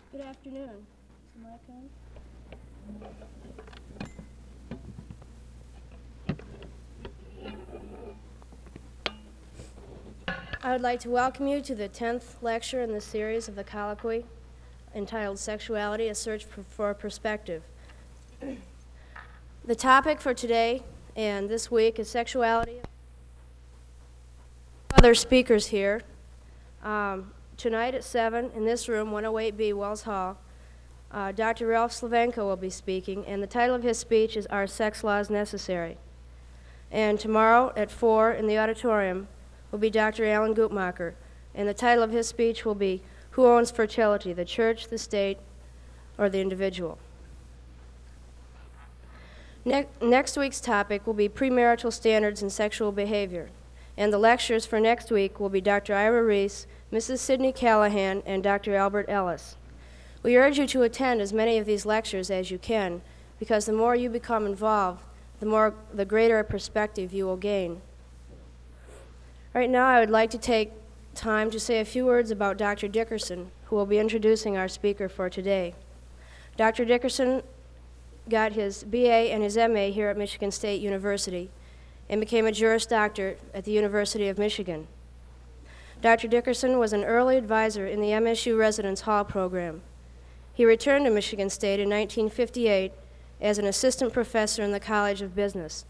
Good afternoon. Is the mic on? I would like to welcome you to the 10th lecture in the series of the colloquy entitled Sexuality, a Search for Perspective. The topic for today and this week is sexuality. Other speakers here. Tonight at 7 in this room, 108B, Wells Hall, Dr. Ralph Slavenko will be speaking, and the title of his speech is Are Sex Laws Necessary? And tomorrow at 4 in the auditorium will be Dr. Alan Guttmacher, and the title of his speech will be Who Owns Fertility, the Church, the State, or the Individual? Next week's topic will be premarital standards in sexual behavior, and the lectures for next week will be Dr. Ira Reese, Mrs. Sidney Callahan, and Dr. Albert Ellis. We urge you to attend as many of these lectures as you can, because the more you become involved, the greater a perspective you will gain. Right now, I would like to take time to say a few words about Dr. Dickerson, who will be introducing our speaker for today. Dr. Dickerson got his BA and his MA here at Michigan State University and became a Juris Doctor at the University of Michigan. Dr. Dickerson was an early advisor in the MSU Residence Hall program. He returned to Michigan State in 1958 as an assistant professor in the College of Business.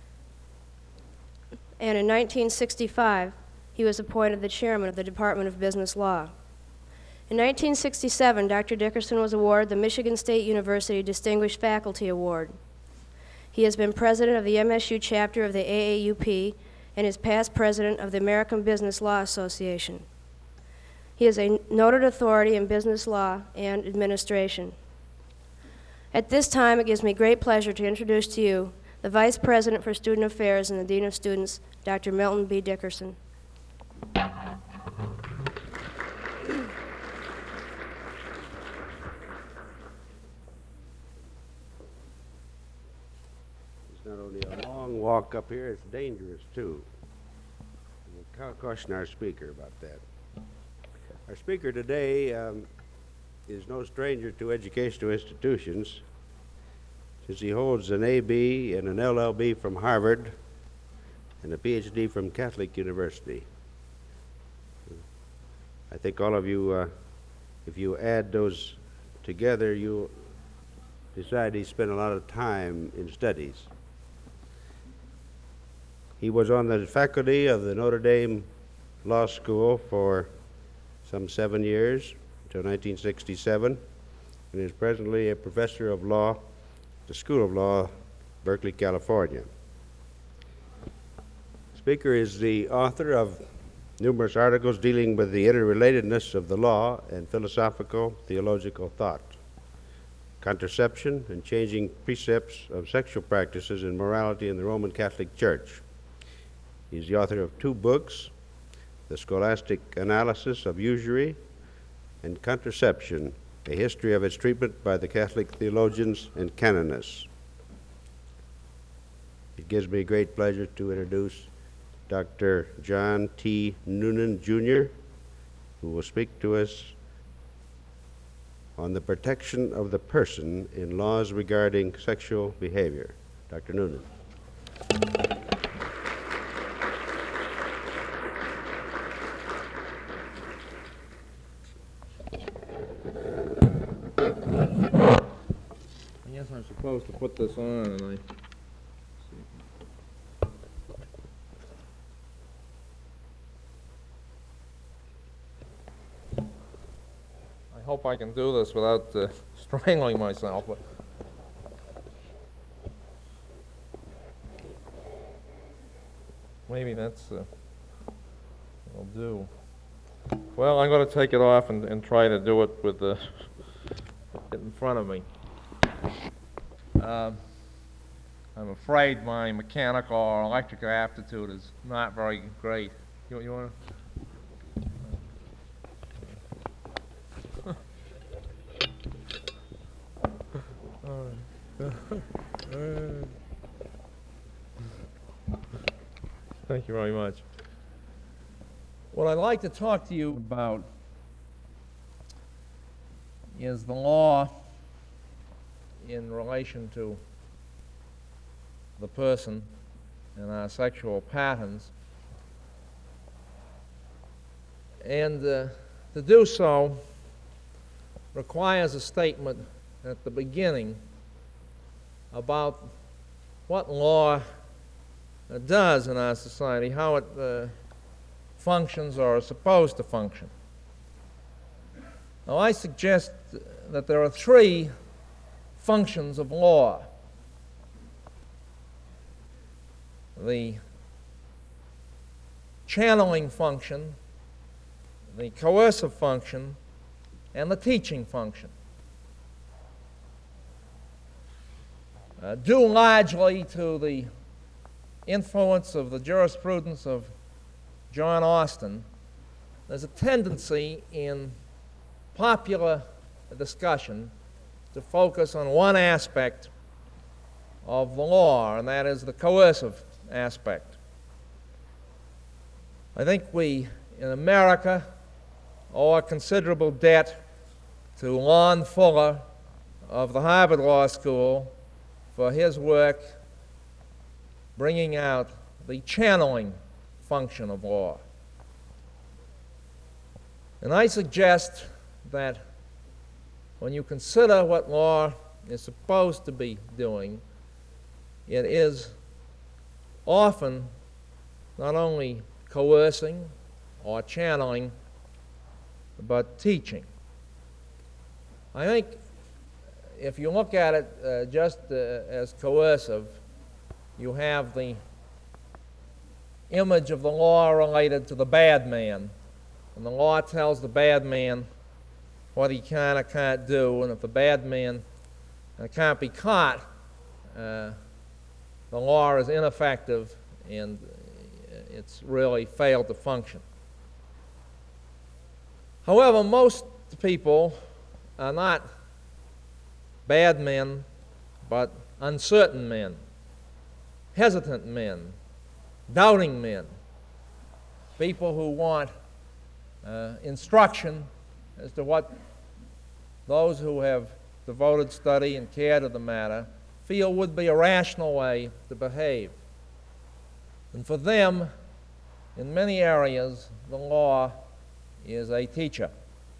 And in 1965, he was appointed the chairman of the Department of Business Law. In 1967, Dr. Dickerson was awarded the Michigan State University Distinguished Faculty Award. He has been president of the MSU chapter of the AAUP and is past president of the American Business Law Association. He is a noted authority in business law and administration. At this time, it gives me great pleasure to introduce to you the Vice President for Student Affairs and the Dean of Students, Dr. Milton B. Dickerson. He's not only a long walk up here, it's dangerous too. We'll caution our speaker about that. Our speaker today is no stranger to educational institutions, since he holds an AB and an LLB from Harvard and a PhD from Catholic University. I think all of you, if you add those together, you'll decide he spent a lot of time in studies. He was on the faculty of the Notre Dame Law School for some 7 years, until 1967, and is presently a professor of law at the School of Law, Berkeley, California. The speaker is the author of numerous articles dealing with the interrelatedness of the law and philosophical theological thought, contraception and changing precepts of sexual practices and morality in the Roman Catholic Church. He's the author of 2 books, The Scholastic Analysis of Usury and Contraception, a History of its Treatment by the Catholic Theologians and Canonists. It gives me great pleasure to introduce Dr. John T. Noonan, Jr., who will speak to us on the protection of the person in laws regarding sexual behavior. Dr. Noonan. I guess I'm supposed to put this on, and I hope I can do this without strangling myself. But maybe that's will do. Well, I'm going to take it off and try to do it with it in front of me. I'm afraid my mechanical or electrical aptitude is not very great. You want to? Thank you very much. What I'd like to talk to you about is the law in relation to the person and our sexual patterns. And to do so requires a statement at the beginning about what law does in our society, how it functions or is supposed to function. Now, I suggest that there are three functions of law. The channeling function, the coercive function, and the teaching function. Due largely to the influence of the jurisprudence of John Austin, there's a tendency in popular discussion to focus on one aspect of the law, and that is the coercive aspect. I think we, in America, owe a considerable debt to Lon Fuller of the Harvard Law School for his work bringing out the channeling function of law. And I suggest that when you consider what law is supposed to be doing, it is often not only coercing or channeling, but teaching. I think if you look at it just as coercive, you have the image of the law related to the bad man. And the law tells the bad man what he can or can't do, and if the bad man can't be caught, the law is ineffective and it's really failed to function. However, most people are not bad men, but uncertain men, hesitant men, doubting men, people who want instruction as to what those who have devoted study and care to the matter feel would be a rational way to behave. And for them, in many areas, the law is a teacher.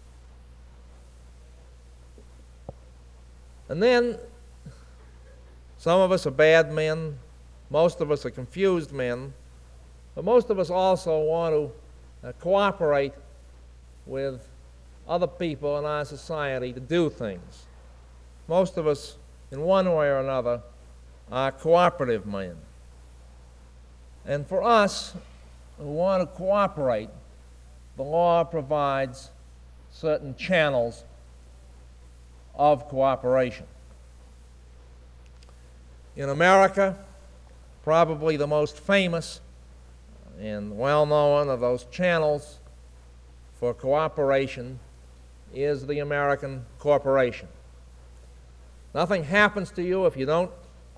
And then some of us are bad men, most of us are confused men, but most of us also want to cooperate with other people in our society to do things. Most of us, in one way or another, are cooperative men. And for us who want to cooperate, the law provides certain channels of cooperation. In America, probably the most famous and well-known of those channels for cooperation is the American corporation. Nothing happens to you if you don't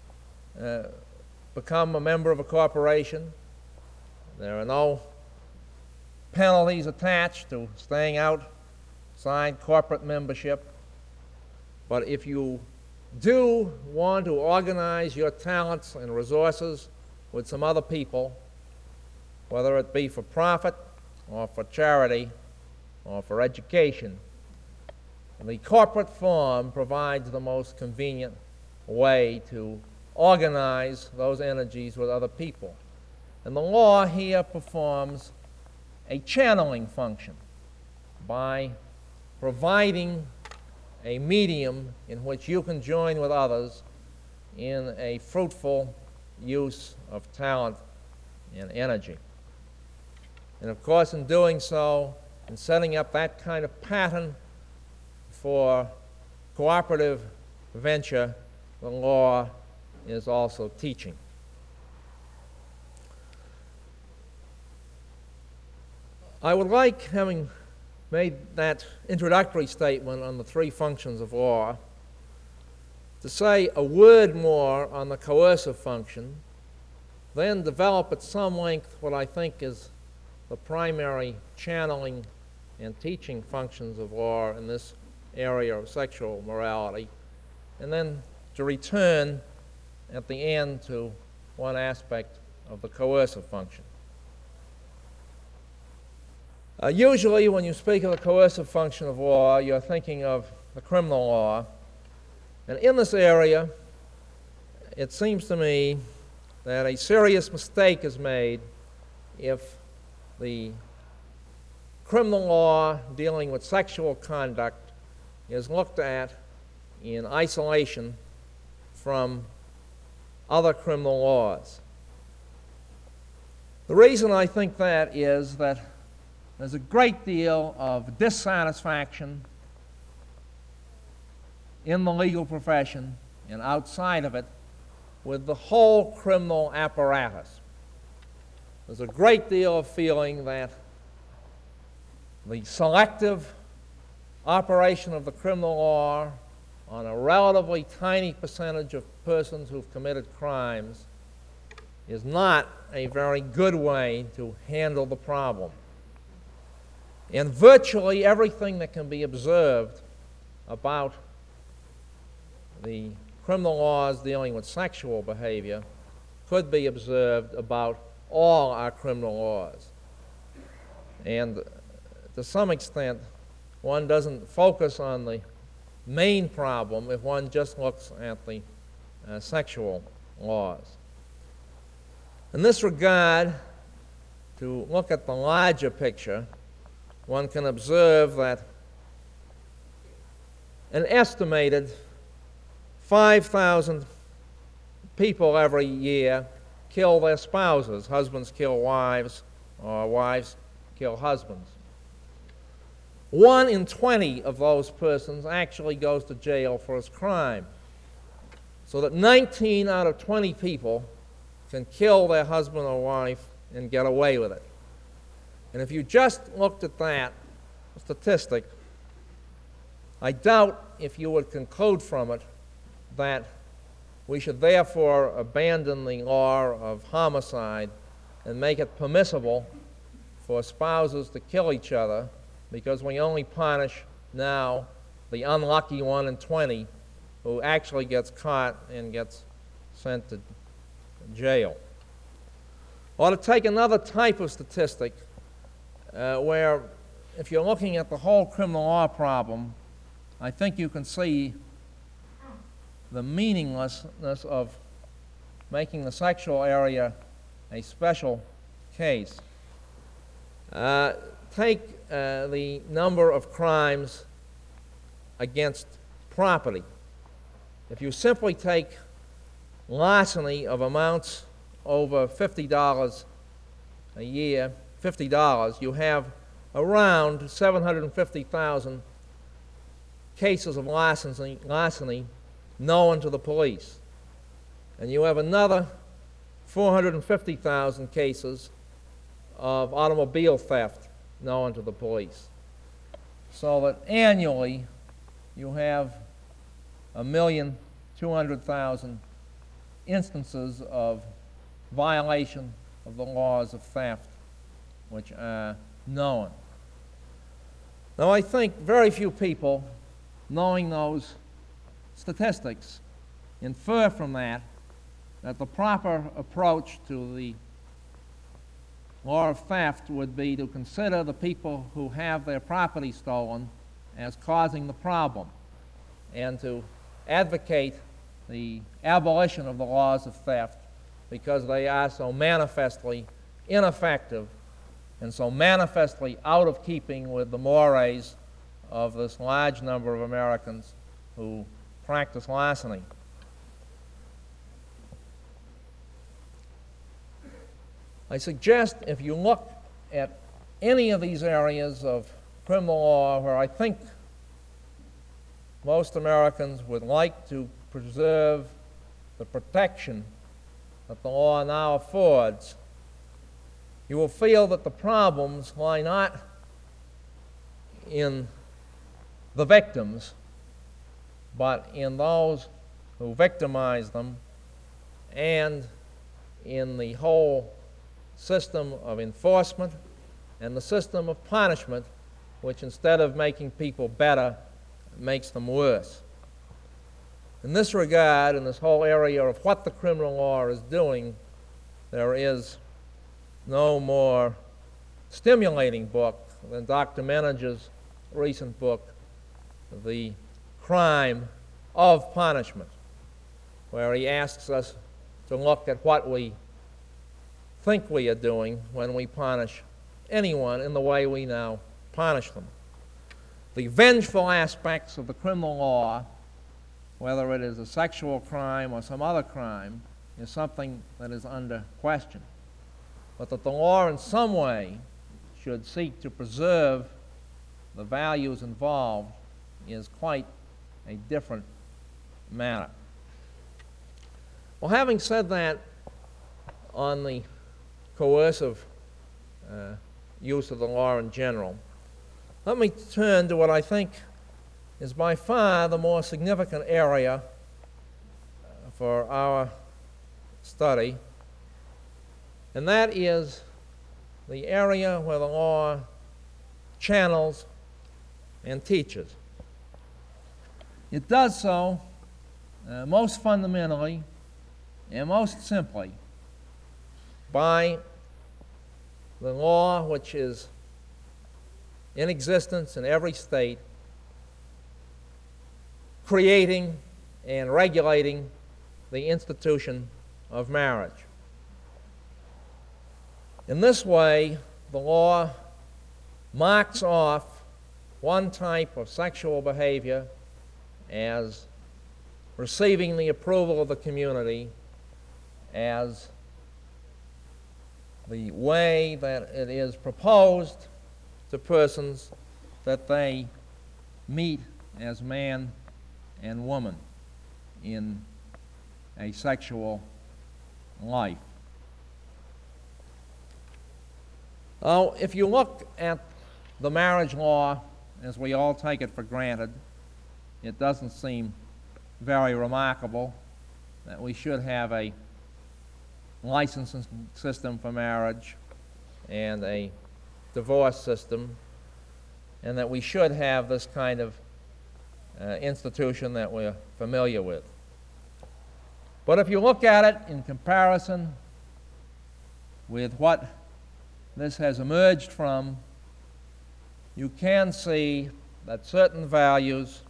become a member of a corporation. There are no penalties attached to staying outside corporate membership. But if you do want to organize your talents and resources with some other people, whether it be for profit or for charity or for education, the corporate form provides the most convenient way to organize those energies with other people. And the law here performs a channeling function by providing a medium in which you can join with others in a fruitful use of talent and energy. And of course, in doing so, in setting up that kind of pattern for cooperative venture, the law is also teaching. I would like, having made that introductory statement on the three functions of law, to say a word more on the coercive function, then develop at some length what I think is the primary channeling and teaching functions of law in this area of sexual morality, and then to return at the end to one aspect of the coercive function. Usually when you speak of the coercive function of law, you're thinking of the criminal law. And in this area, it seems to me that a serious mistake is made if the criminal law dealing with sexual conduct is looked at in isolation from other criminal laws. The reason I think that is that there's a great deal of dissatisfaction in the legal profession and outside of it with the whole criminal apparatus. There's a great deal of feeling that the selective operation of the criminal law on a relatively tiny percentage of persons who've committed crimes is not a very good way to handle the problem. And virtually everything that can be observed about the criminal laws dealing with sexual behavior could be observed about all our criminal laws. And to some extent, one doesn't focus on the main problem if one just looks at the sexual laws. In this regard, to look at the larger picture, one can observe that an estimated 5,000 people every year kill their spouses. Husbands kill wives, or wives kill husbands. 1 in 20 of those persons actually goes to jail for his crime. So that 19 out of 20 people can kill their husband or wife and get away with it. And if you just looked at that statistic, I doubt if you would conclude from it that we should therefore abandon the law of homicide and make it permissible for spouses to kill each other, because we only punish now the unlucky 1 in 20 who actually gets caught and gets sent to jail. Or to take another type of statistic, where if you're looking at the whole criminal law problem, I think you can see the meaninglessness of making the sexual area a special case. Take the number of crimes against property. If you simply take larceny of amounts over $50 a year, $50, you have around 750,000 cases of larceny known to the police. And you have another 450,000 cases of automobile theft known to the police. So that annually you have 1,200,000 instances of violation of the laws of theft which are known. Now, I think very few people, knowing those statistics, infer from that that the proper approach to the law of theft would be to consider the people who have their property stolen as causing the problem, and to advocate the abolition of the laws of theft because they are so manifestly ineffective and so manifestly out of keeping with the mores of this large number of Americans who practice larceny. I suggest if you look at any of these areas of criminal law where I think most Americans would like to preserve the protection that the law now affords, you will feel that the problems lie not in the victims, but in those who victimize them, and in the whole system of enforcement and the system of punishment, which instead of making people better, makes them worse. In this regard, in this whole area of what the criminal law is doing, there is no more stimulating book than Dr. Meninger's recent book, The Crime of Punishment, where he asks us to look at what we think we are doing when we punish anyone in the way we now punish them. The vengeful aspects of the criminal law, whether it is a sexual crime or some other crime, is something that is under question. But that the law in some way should seek to preserve the values involved is quite a different matter. Well, having said that on the coercive use of the law in general, let me turn to what I think is by far the more significant area for our study, and that is the area where the law channels and teaches. It does so most fundamentally and most simply by the law which is in existence in every state, creating and regulating the institution of marriage. In this way, the law marks off one type of sexual behavior as receiving the approval of the community, as the way that it is proposed to persons that they meet as man and woman in a sexual life. Now, if you look at the marriage law as we all take it for granted, it doesn't seem very remarkable that we should have a licensing system for marriage and a divorce system, and that we should have this kind of institution that we're familiar with. But if you look at it in comparison with what this has emerged from, you can see that certain values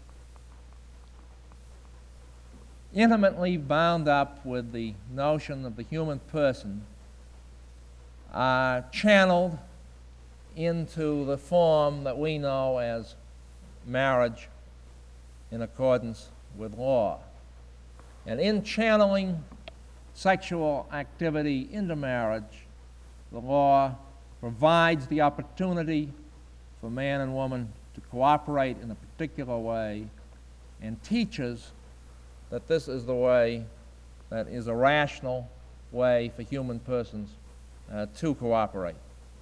intimately bound up with the notion of the human person are channeled into the form that we know as marriage in accordance with law. And in channeling sexual activity into marriage, the law provides the opportunity for man and woman to cooperate in a particular way and teaches that this is the way that is a rational way for human persons to cooperate.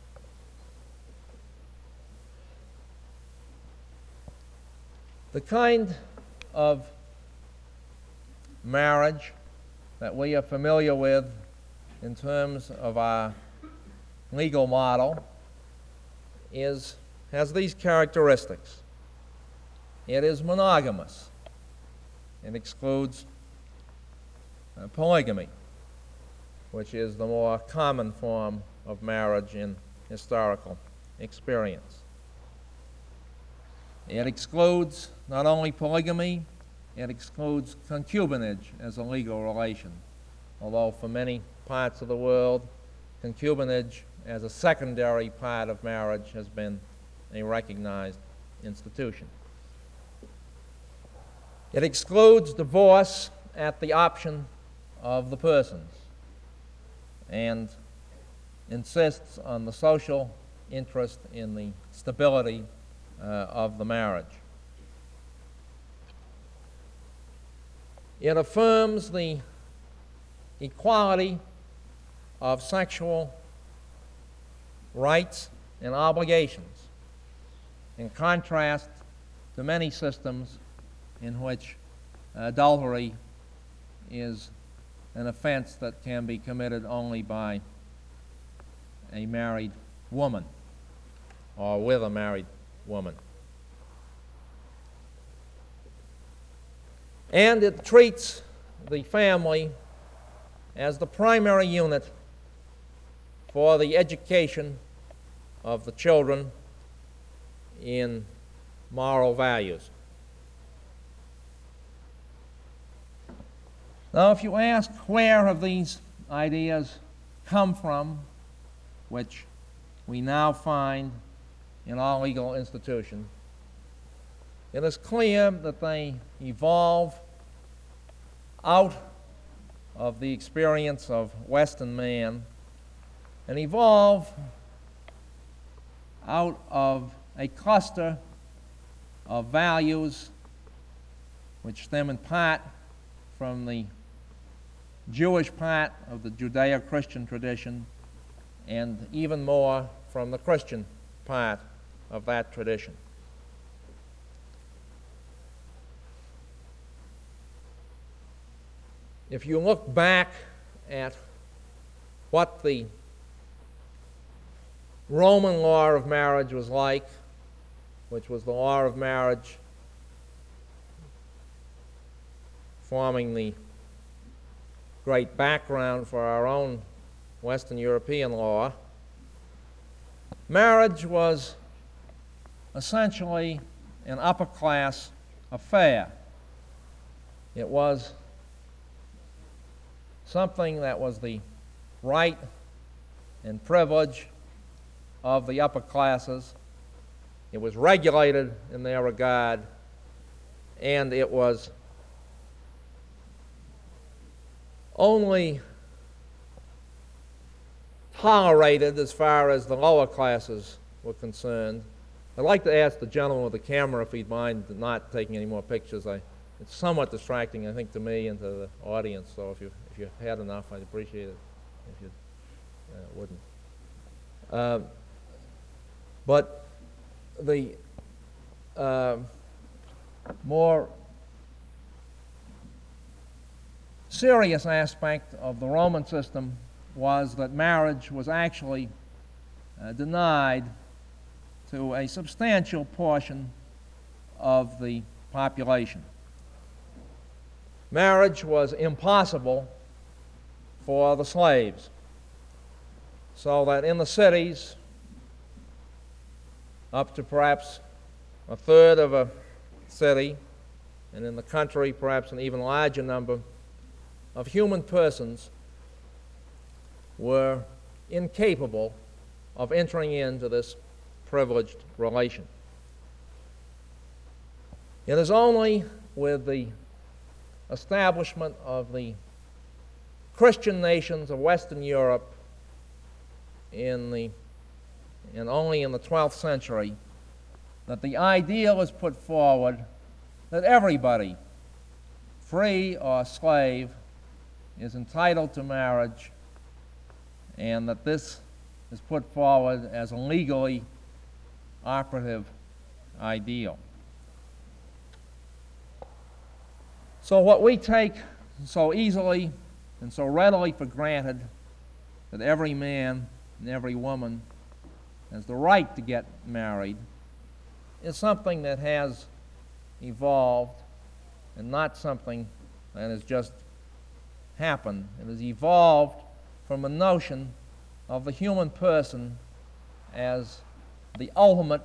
The kind of marriage that we are familiar with in terms of our legal model has these characteristics. It is monogamous. It excludes polygamy, which is the more common form of marriage in historical experience. It excludes not only polygamy, it excludes concubinage as a legal relation, although for many parts of the world, concubinage as a secondary part of marriage has been a recognized institution. It excludes divorce at the option of the persons and insists on the social interest in the stability of the marriage. It affirms the equality of sexual rights and obligations, in contrast to many systems in which adultery is an offense that can be committed only by a married woman or with a married woman. And it treats the family as the primary unit for the education of the children in moral values. Now, if you ask where have these ideas come from, which we now find in our legal institutions, it is clear that they evolve out of the experience of Western man and evolve out of a cluster of values which stem in part from the Jewish part of the Judeo-Christian tradition and even more from the Christian part of that tradition. If you look back at what the Roman law of marriage was like, which was the law of marriage forming the great background for our own Western European law, marriage was essentially an upper class affair. It was something that was the right and privilege of the upper classes. It was regulated in their regard, and it was only tolerated as far as the lower classes were concerned. I'd like to ask the gentleman with the camera if he'd mind not taking any more pictures. It's somewhat distracting, I think, to me and to the audience, so if you had enough, I'd appreciate it if you wouldn't. But the more serious aspect of the Roman system was that marriage was actually denied to a substantial portion of the population. Marriage was impossible for the slaves, so that in the cities, up to perhaps a third of a city, and in the country perhaps an even larger number of human persons were incapable of entering into this privileged relation. It is only with the establishment of the Christian nations of Western Europe only in the 12th century that the ideal is put forward that everybody, free or slave, is entitled to marriage, and that this is put forward as a legally operative ideal. So what we take so easily and so readily for granted, that every man and every woman has the right to get married, is something that has evolved and not something that has just happened. It has evolved from a notion of the human person as the ultimate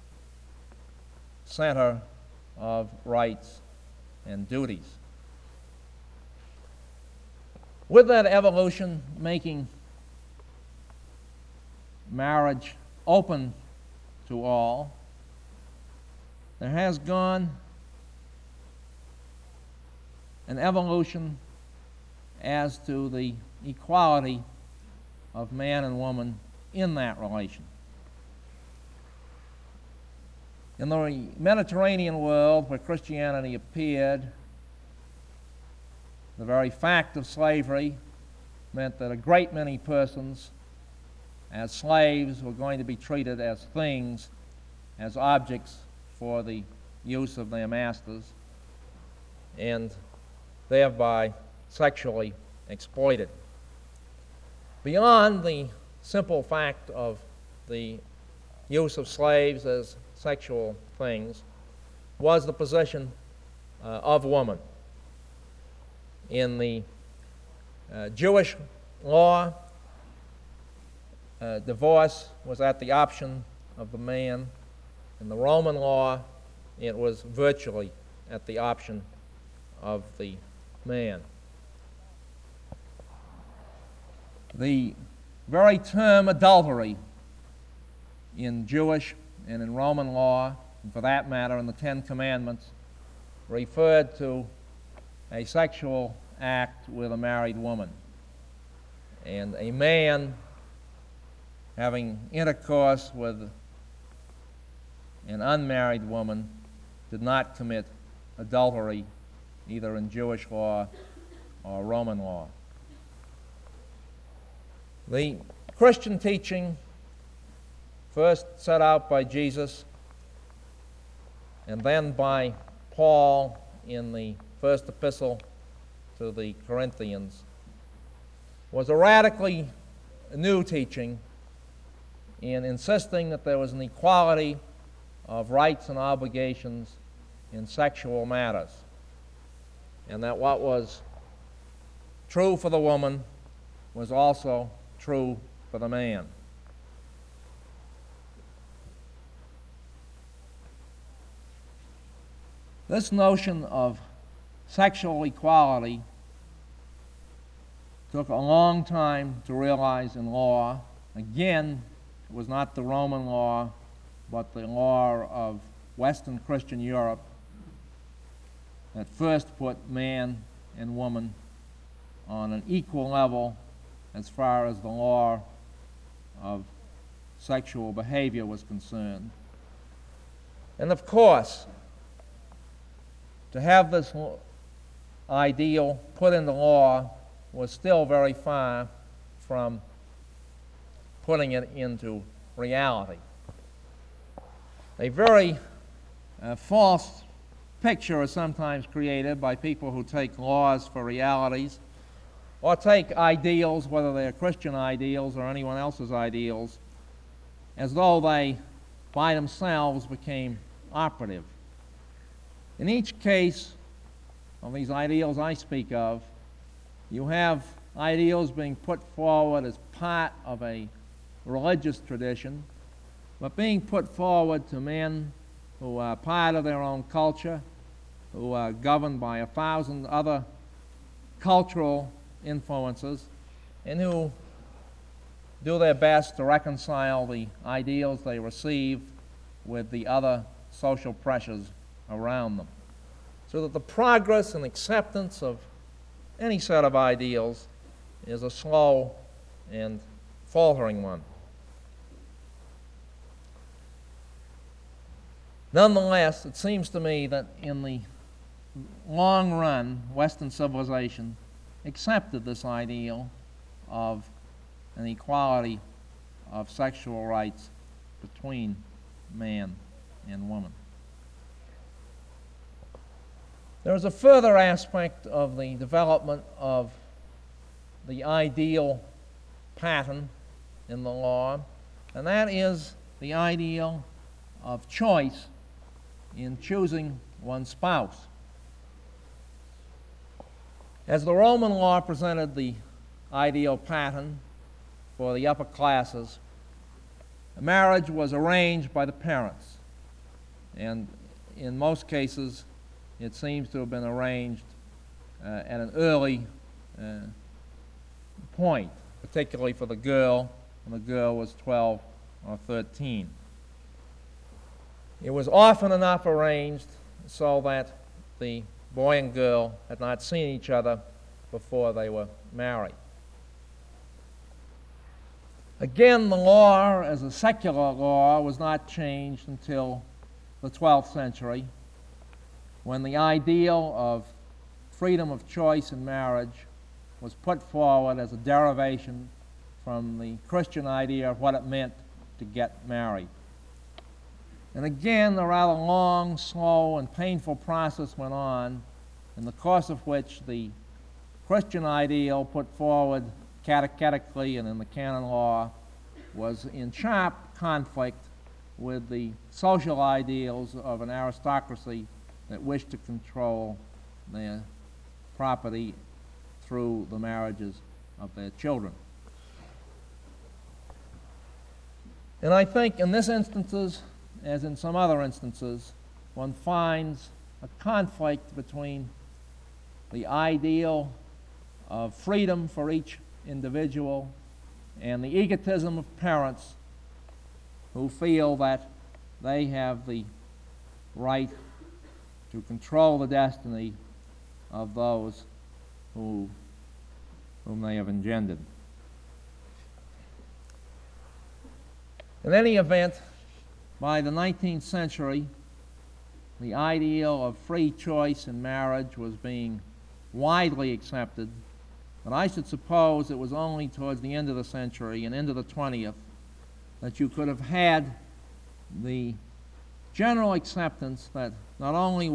center of rights and duties. With that evolution making marriage open to all, there has gone an evolution as to the equality of man and woman in that relation. In the Mediterranean world where Christianity appeared, the very fact of slavery meant that a great many persons as slaves were going to be treated as things, as objects for the use of their masters, and thereby sexually exploited. Beyond the simple fact of the use of slaves as sexual things was the position of woman. In the Jewish law, divorce was at the option of the man. In the Roman law, it was virtually at the option of the man. The very term adultery in Jewish and in Roman law, and for that matter in the Ten Commandments, referred to a sexual act with a married woman. And a man having intercourse with an unmarried woman did not commit adultery either in Jewish law or Roman law. The Christian teaching, first set out by Jesus and then by Paul in the first epistle to the Corinthians, was a radically new teaching in insisting that there was an equality of rights and obligations in sexual matters, and that what was true for the woman was also true for the man. This notion of sexual equality took a long time to realize in law. Again, it was not the Roman law, but the law of Western Christian Europe that first put man and woman on an equal level as far as the law of sexual behavior was concerned. And of course, to have this ideal put into law was still very far from putting it into reality. A very false picture is sometimes created by people who take laws for realities or take ideals, whether they're Christian ideals or anyone else's ideals, as though they by themselves became operative. In each case of these ideals I speak of, you have ideals being put forward as part of a religious tradition, but being put forward to men who are part of their own culture, who are governed by 1,000 other cultural influences, and who do their best to reconcile the ideals they receive with the other social pressures around them, so that the progress and acceptance of any set of ideals is a slow and faltering one. Nonetheless, it seems to me that in the long run, Western civilization accepted this ideal of an equality of sexual rights between man and woman. There is a further aspect of the development of the ideal pattern in the law, and that is the ideal of choice in choosing one's spouse. As the Roman law presented the ideal pattern for the upper classes, marriage was arranged by the parents, and in most cases it seems to have been arranged at an early point, particularly for the girl when the girl was 12 or 13. It was often enough arranged so that the boy and girl had not seen each other before they were married. Again, the law as a secular law was not changed until the 12th century, when the ideal of freedom of choice in marriage was put forward as a derivation from the Christian idea of what it meant to get married. And again, a rather long, slow, and painful process went on, in the course of which the Christian ideal put forward catechetically and in the canon law was in sharp conflict with the social ideals of an aristocracy that wished to control their property through the marriages of their children. And I think in this instances, as in some other instances, one finds a conflict between the ideal of freedom for each individual and the egotism of parents who feel that they have the right to control the destiny of those whom they have engendered. In any event, by the 19th century, the ideal of free choice in marriage was being widely accepted, but I should suppose it was only towards the end of the century and into the 20th that you could have had the general acceptance that not only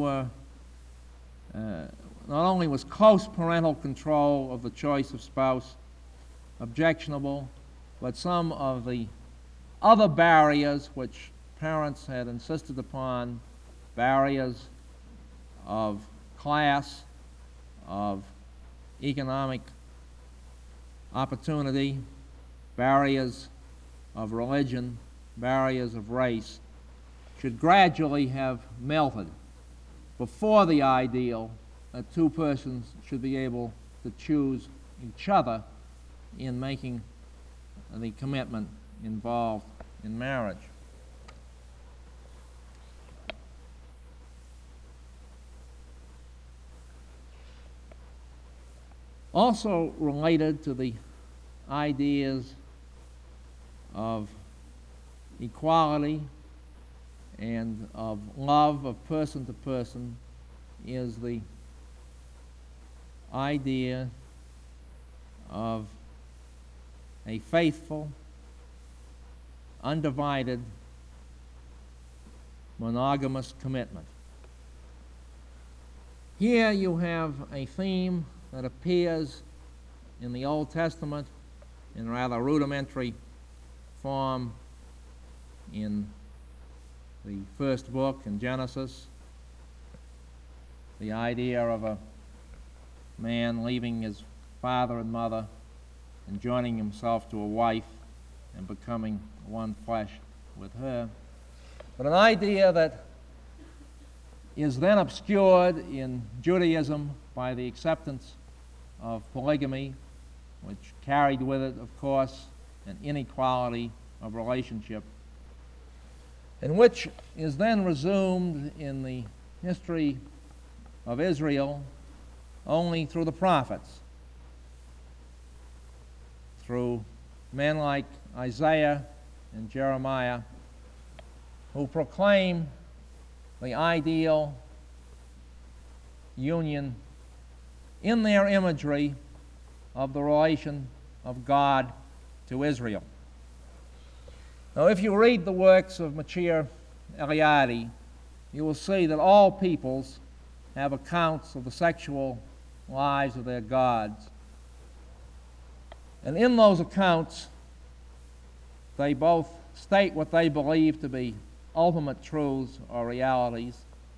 was close parental control of the choice of spouse objectionable, but some of the other barriers which parents had insisted upon, barriers of class, of economic opportunity, barriers of religion, barriers of race, should gradually have melted before the ideal that two persons should be able to choose each other in making the commitment involved in marriage. Also related to the ideas of equality and of love of person to person is the idea of a faithful, undivided, monogamous commitment. Here you have a theme that appears in the Old Testament in rather rudimentary form in the first book in Genesis, the idea of a man leaving his father and mother and joining himself to a wife and becoming one flesh with her. But an idea that is then obscured in Judaism by the acceptance of polygamy, which carried with it, of course, an inequality of relationship, and which is then resumed in the history of Israel only through the prophets, through men like Isaiah and Jeremiah, who proclaim the ideal union in their imagery of the relation of God to Israel. Now, if you read the works of Machir Eliade, you will see that all peoples have accounts of the sexual lives of their gods. And in those accounts, they both state what they believe to be ultimate truths or realities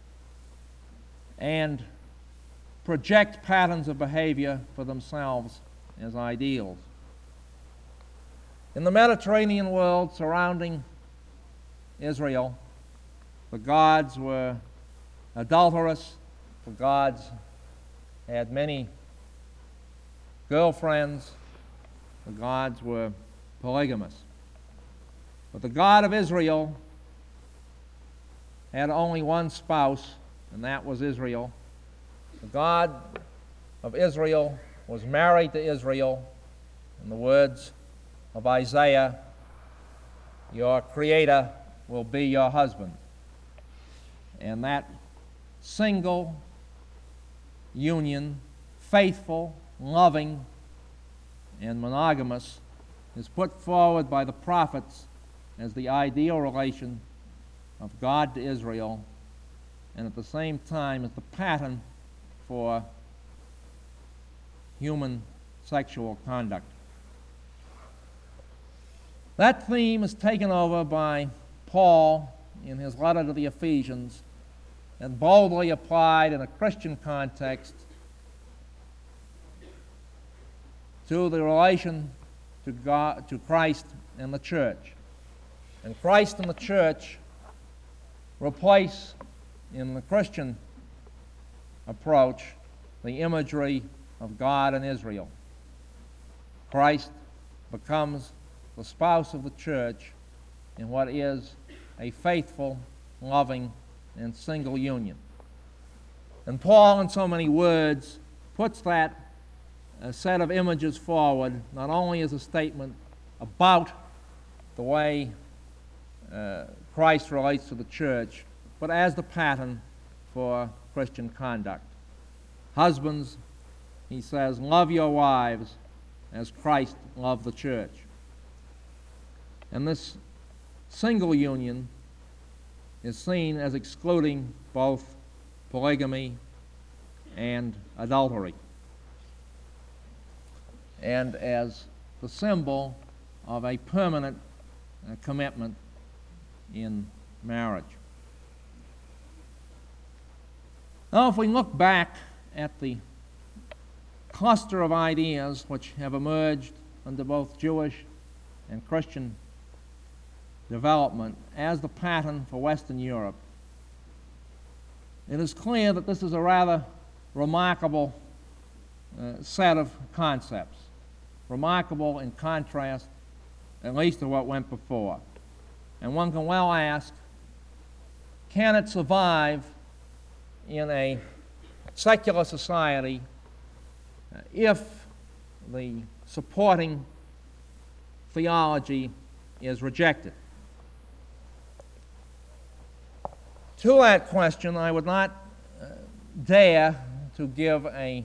and project patterns of behavior for themselves as ideals. In the Mediterranean world surrounding Israel, the gods were adulterous, the gods had many girlfriends, the gods were polygamous. But the God of Israel had only one spouse, and that was Israel. The God of Israel was married to Israel. In the words of Isaiah, your Creator will be your husband. And that single union, faithful, loving, and monogamous, is put forward by the prophets as the ideal relation of God to Israel, and at the same time as the pattern for human sexual conduct. That theme is taken over by Paul in his letter to the Ephesians and boldly applied in a Christian context to the relation to God, to Christ and the church. And Christ and the church replace, in the Christian approach, the imagery of God and Israel. Christ becomes the spouse of the church in what is a faithful, loving, and single union. And Paul, in so many words, puts that set of images forward not only as a statement about the way Christ relates to the church, but as the pattern for Christian conduct. Husbands, he says, love your wives as Christ loved the church. And this single union is seen as excluding both polygamy and adultery, and as the symbol of a permanent commitment in marriage. Now, if we look back at the cluster of ideas which have emerged under both Jewish and Christian development as the pattern for Western Europe, it is clear that this is a rather remarkable set of concepts, remarkable in contrast at least to what went before. And one can well ask, can it survive in a secular society if the supporting theology is rejected? To that question, I would not dare to give a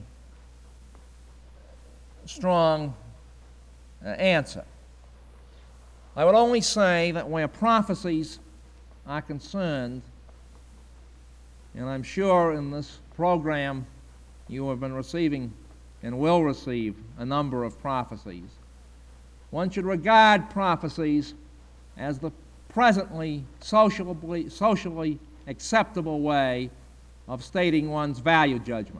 strong answer. I would only say that where prophecies are concerned, and I'm sure in this program you have been receiving and will receive a number of prophecies, one should regard prophecies as the presently socially acceptable way of stating one's value judgments.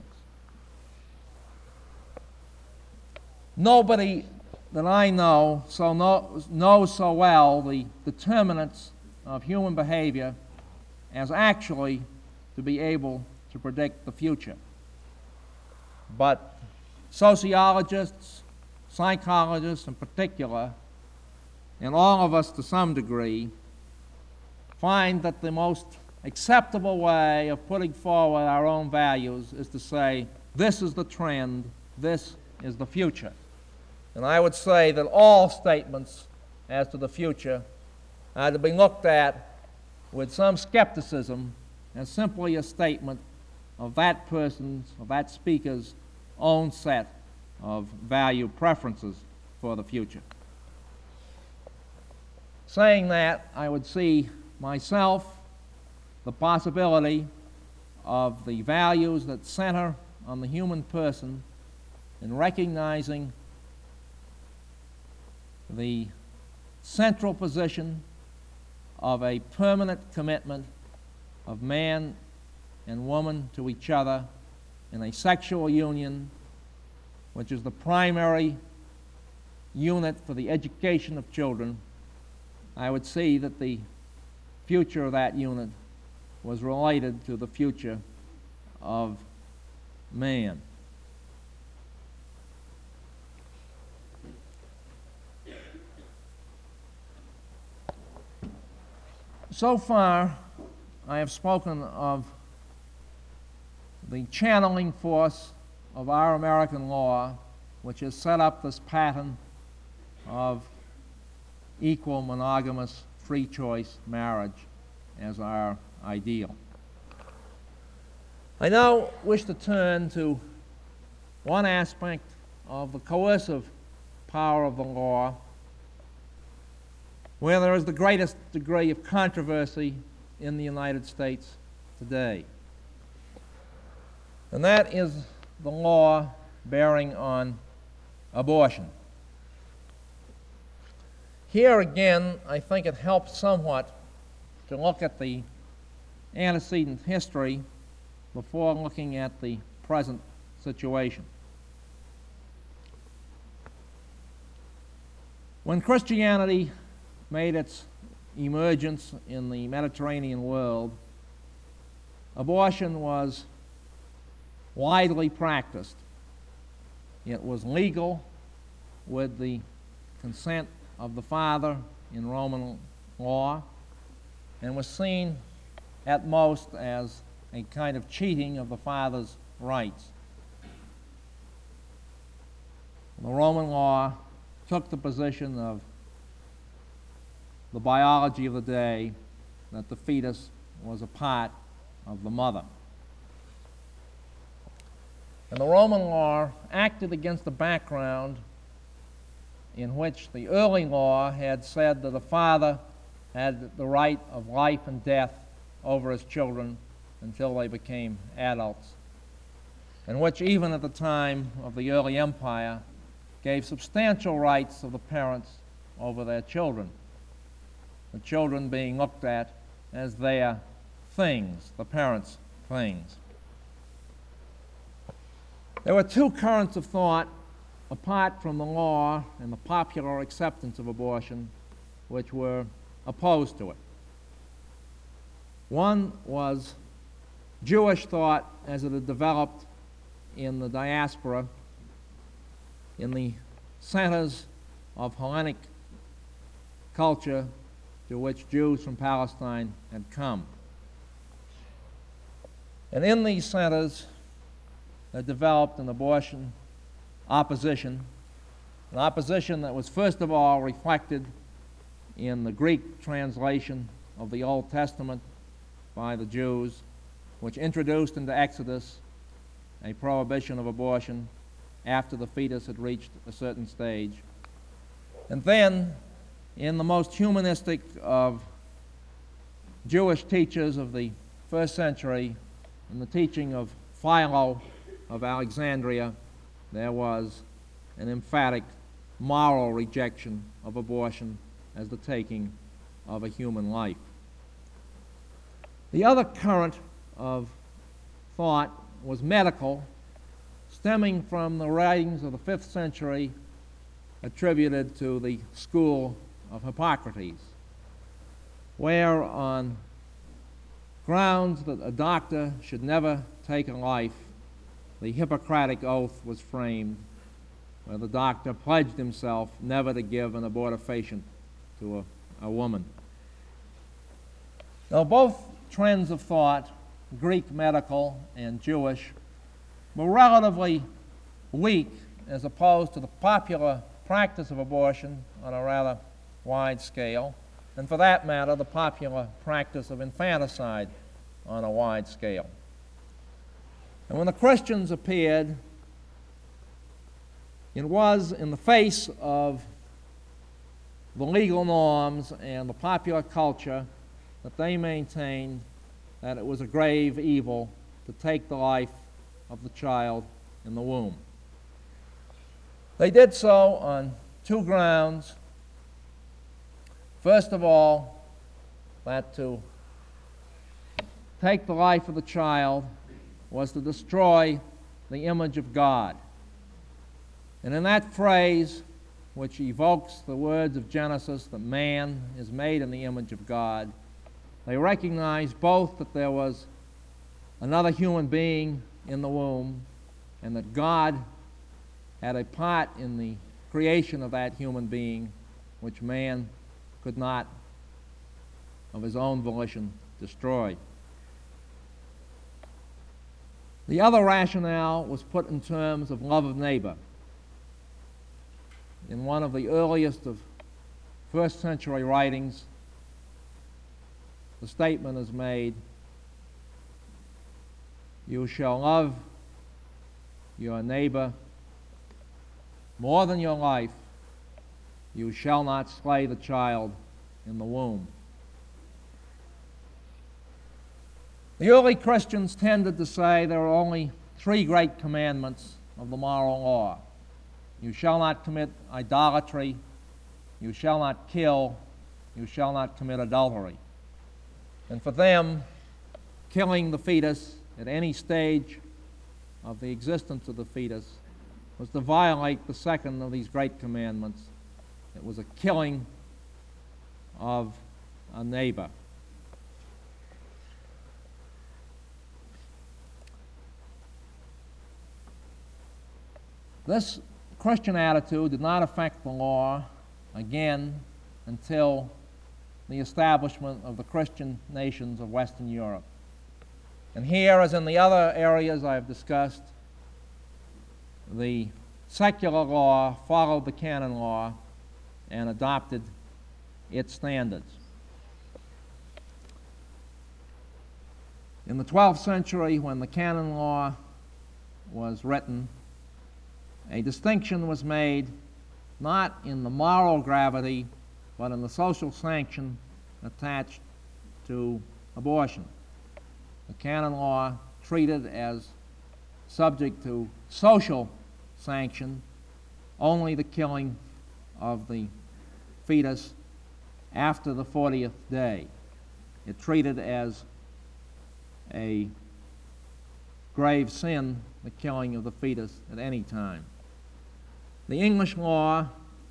Nobody that I know knows so well the determinants of human behavior as actually to be able to predict the future. But sociologists, psychologists in particular, and all of us to some degree, find that the most acceptable way of putting forward our own values is to say, this is the trend, this is the future. And I would say that all statements as to the future are to be looked at with some skepticism as simply a statement of that person's, of that speaker's own set of value preferences for the future. Saying that, I would see myself the possibility of the values that center on the human person in recognizing the central position of a permanent commitment of man and woman to each other in a sexual union, which is the primary unit for the education of children. I would see that the future of that unit was related to the future of man. So far, I have spoken of the channeling force of our American law, which has set up this pattern of equal, monogamous, free choice marriage as our ideal. I now wish to turn to one aspect of the coercive power of the law where there is the greatest degree of controversy in the United States today. And that is the law bearing on abortion. Here again, I think it helps somewhat to look at the antecedent history before looking at the present situation. When Christianity made its emergence in the Mediterranean world, abortion was widely practiced. It was legal with the consent of the father in Roman law, and was seen at most as a kind of cheating of the father's rights. The Roman law took the position of the biology of the day, that the fetus was a part of the mother. And the Roman law acted against the background in which the early law had said that the father had the right of life and death over his children until they became adults, and which even at the time of the early empire gave substantial rights of the parents over their children, the children being looked at as their things, the parents' things. There were two currents of thought apart from the law and the popular acceptance of abortion which were opposed to it. One was Jewish thought as it had developed in the diaspora, in the centers of Hellenic culture to which Jews from Palestine had come. And in these centers there developed an abortion opposition, an opposition that was first of all reflected in the Greek translation of the Old Testament by the Jews, which introduced into Exodus a prohibition of abortion after the fetus had reached a certain stage. And then, in the most humanistic of Jewish teachers of the first century, in the teaching of Philo of Alexandria, there was an emphatic moral rejection of abortion as the taking of a human life. The other current of thought was medical, stemming from the writings of the 5th century attributed to the school of Hippocrates, where on grounds that a doctor should never take a life, the Hippocratic Oath was framed, where the doctor pledged himself never to give an abortifacient to a woman. Now, both trends of thought, Greek medical and Jewish, were relatively weak as opposed to the popular practice of abortion on a rather wide scale, and for that matter, the popular practice of infanticide on a wide scale. And when the Christians appeared, it was in the face of the legal norms and the popular culture that they maintained that it was a grave evil to take the life of the child in the womb. They did so on two grounds. First of all, that to take the life of the child was to destroy the image of God. And in that phrase, which evokes the words of Genesis that man is made in the image of God, they recognized both that there was another human being in the womb and that God had a part in the creation of that human being which man could not, of his own volition, destroy. The other rationale was put in terms of love of neighbor. In one of the earliest of first century writings, the statement is made, "You shall love your neighbor more than your life. You shall not slay the child in the womb." The early Christians tended to say there are only three great commandments of the moral law. You shall not commit idolatry, you shall not kill, you shall not commit adultery. And for them, killing the fetus at any stage of the existence of the fetus was to violate the second of these great commandments, It was a killing of a neighbor. This Christian attitude did not affect the law again until the establishment of the Christian nations of Western Europe. And here, as in the other areas I've discussed, the secular law followed the canon law and adopted its standards. In the 12th century, when the canon law was written, a distinction was made not in the moral gravity, but in the social sanction attached to abortion. The canon law treated as subject to social sanction only the killing of the fetus after the 40th day. It treated as a grave sin the killing of the fetus at any time. The English law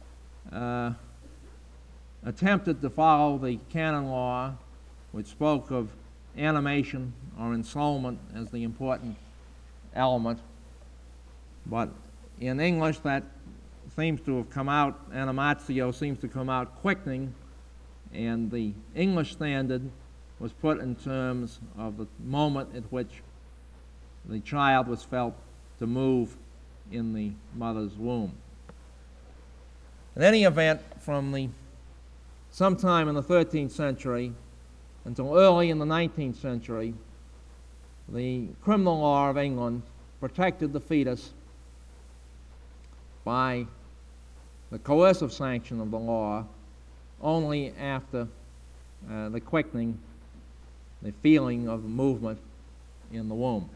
attempted to follow the canon law, which spoke of animation or ensoulment as the important element. But in English, that seems to have come out, animatio seems to come out quickening, and the English standard was put in terms of the moment at which the child was felt to move in the mother's womb. In any event, from sometime in the 13th century until early in the 19th century, the criminal law of England protected the fetus by the coercive sanction of the law only after the quickening, the feeling of movement in the womb.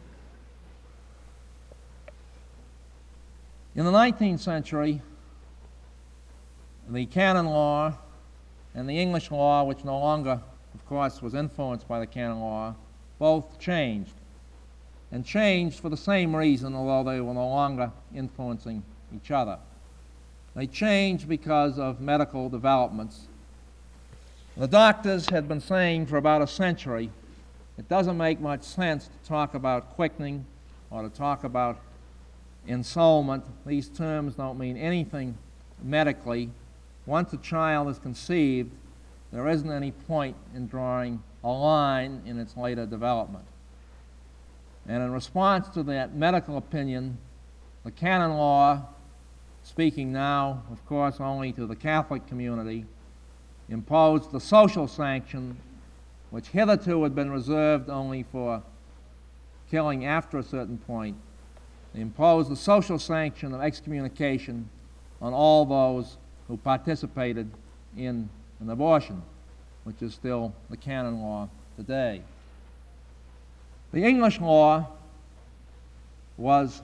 In the 19th century, the canon law and the English law, which no longer, of course, was influenced by the canon law, both changed. And changed for the same reason, although they were no longer influencing each other. They changed because of medical developments. The doctors had been saying for about a century, it doesn't make much sense to talk about quickening or to talk about ensoulment. These terms don't mean anything medically. Once a child is conceived, there isn't any point in drawing a line in its later development. And in response to that medical opinion, the canon law, speaking now, of course, only to the Catholic community, imposed the social sanction, which hitherto had been reserved only for killing after a certain point. They imposed the social sanction of excommunication on all those who participated in an abortion, which is still the canon law today. The English law was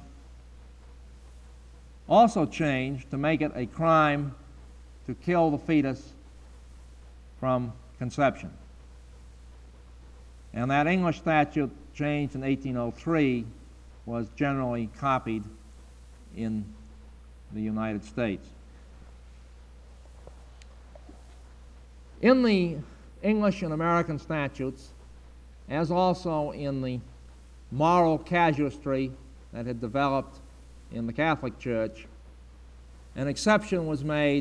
also changed to make it a crime to kill the fetus from conception. And that English statute, changed in 1803, was generally copied in the United States. In the English and American statutes, as also in the moral casuistry that had developed in the Catholic Church, an exception was made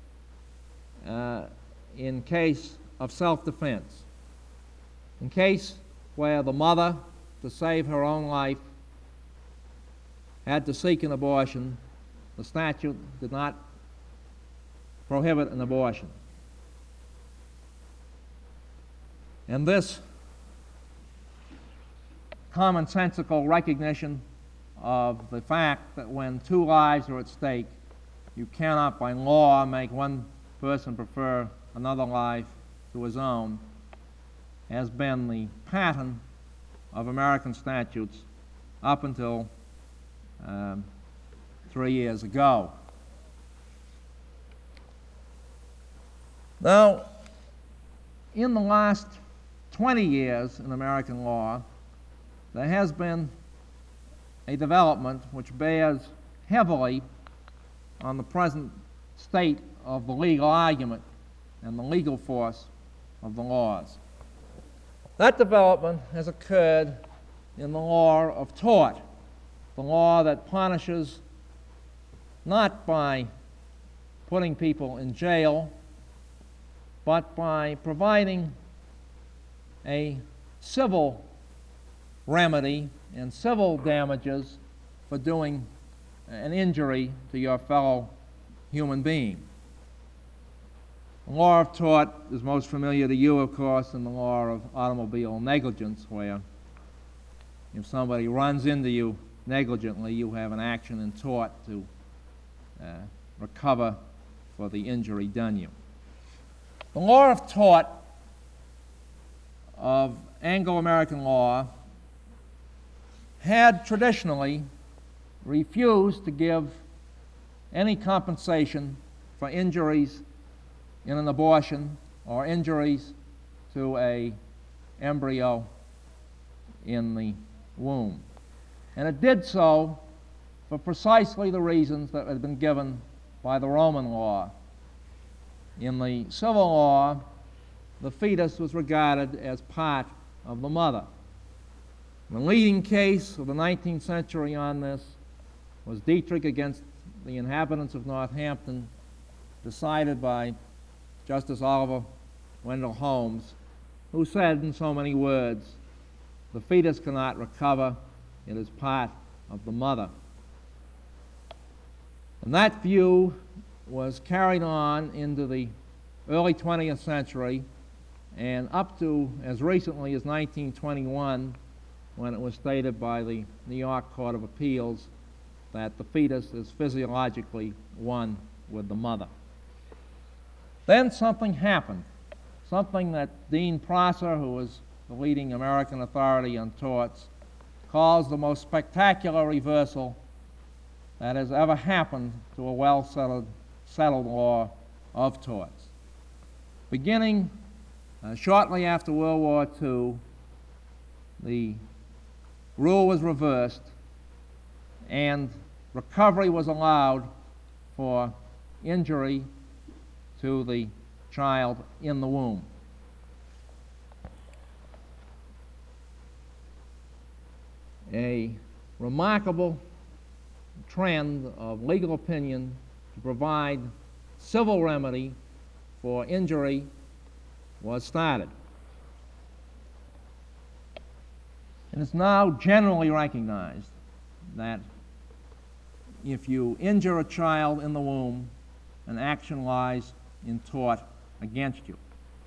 in case of self-defense. In case where the mother, to save her own life, had to seek an abortion, the statute did not prohibit an abortion. And this commonsensical recognition of the fact that when two lives are at stake, you cannot by law make one person prefer another life to his own, has been the pattern of American statutes up until 3 years ago. Now, in the last 20 years in American law, there has been a development which bears heavily on the present state of the legal argument and the legal force of the laws. That development has occurred in the law of tort, the law that punishes not by putting people in jail, but by providing a civil remedy and civil damages for doing an injury to your fellow human being. The law of tort is most familiar to you, of course, in the law of automobile negligence, where if somebody runs into you negligently, you have an action in tort to recover for the injury done you. The law of tort of Anglo-American law had traditionally refused to give any compensation for injuries in an abortion or injuries to an embryo in the womb. And it did so for precisely the reasons that had been given by the Roman law. In the civil law, the fetus was regarded as part of the mother. The leading case of the 19th century on this was Dietrich against the inhabitants of Northampton, decided by Justice Oliver Wendell Holmes, who said in so many words, the fetus cannot recover, it is part of the mother. And that view was carried on into the early 20th century and up to as recently as 1921, when it was stated by the New York Court of Appeals that the fetus is physiologically one with the mother. Then something happened, something that Dean Prosser, who was the leading American authority on torts, calls the most spectacular reversal that has ever happened to a well-settled law of torts. Beginning shortly after World War II, the rule was reversed and recovery was allowed for injury to the child in the womb. A remarkable trend of legal opinion to provide civil remedy for injury was started. And it's now generally recognized that if you injure a child in the womb, an action lies in tort against you.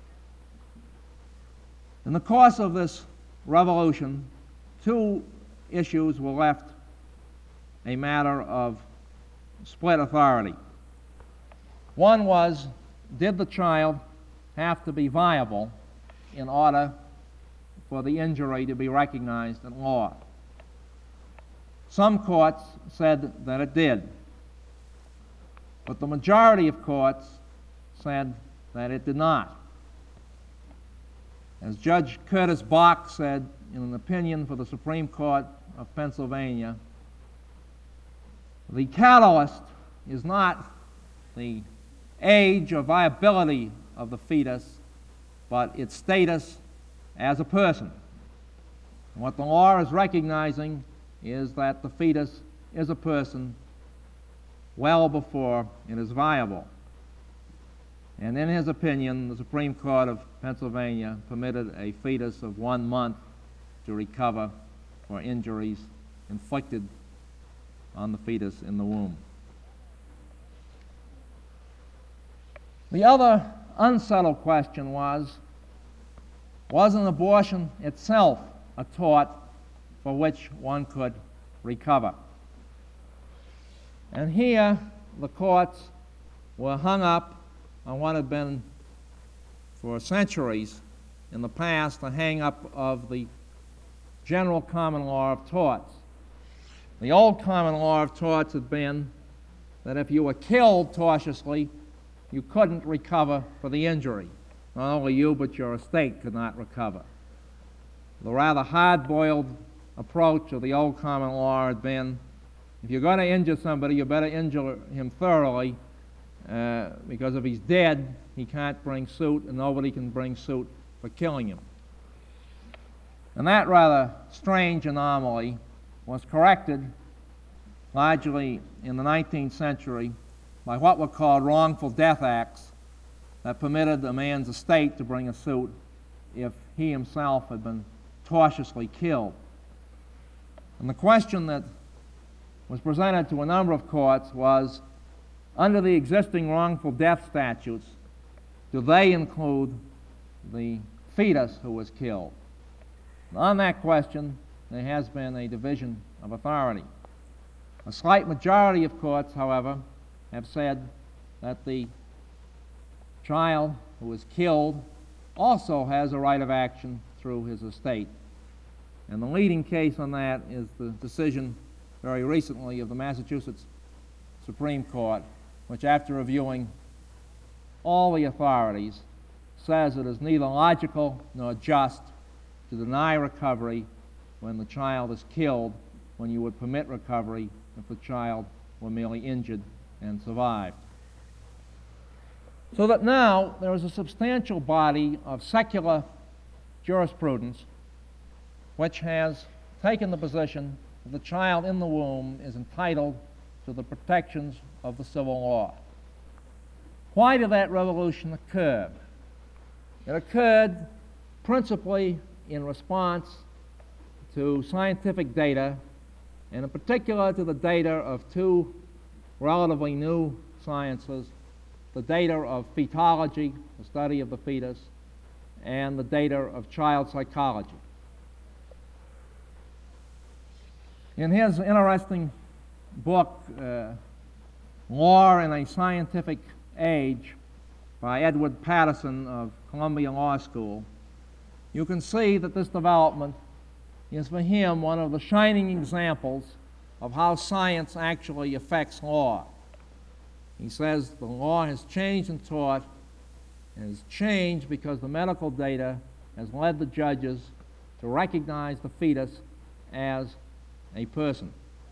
In the course of this revolution, two issues were left a matter of split authority. One was, did the child have to be viable in order for the injury to be recognized in law? Some courts said that it did, but the majority of courts said that it did not. As Judge Curtis Bach said in an opinion for the Supreme Court of Pennsylvania, the catalyst is not the age or viability of the fetus, but its status as a person. And what the law is recognizing is that the fetus is a person well before it is viable. And in his opinion, the Supreme Court of Pennsylvania permitted a fetus of 1 month to recover for injuries inflicted on the fetus in the womb. The other unsettled question was an abortion itself a tort for which one could recover? And here the courts were hung up on what had been for centuries in the past the hang-up of the general common law of torts. The old common law of torts had been that if you were killed tortiously, you couldn't recover for the injury. Not only you, but your estate could not recover. The rather hard-boiled approach of the old common law had been, if you're going to injure somebody, you better injure him thoroughly, because if he's dead, he can't bring suit, and nobody can bring suit for killing him. And that rather strange anomaly was corrected largely in the 19th century by what were called wrongful death acts that permitted a man's estate to bring a suit if he himself had been tortiously killed. And the question that was presented to a number of courts was, under the existing wrongful death statutes, do they include the fetus who was killed? On that question, there has been a division of authority. A slight majority of courts, however, have said that the child who was killed also has a right of action through his estate. And the leading case on that is the decision very recently of the Massachusetts Supreme Court, which, after reviewing all the authorities, says it is neither logical nor just to deny recovery when the child is killed, when you would permit recovery if the child were merely injured and survived. So that now there is a substantial body of secular jurisprudence which has taken the position that the child in the womb is entitled to the protections of the civil law. Why did that revolution occur? It occurred principally in response to scientific data, and in particular to the data of two relatively new sciences, the data of fetology, the study of the fetus, and the data of child psychology. In his interesting book, Law in a Scientific Age, by Edward Patterson of Columbia Law School, you can see that this development is for him one of the shining examples of how science actually affects law. He says the law has changed and taught, and has changed because the medical data has led the judges to recognize the fetus as a person.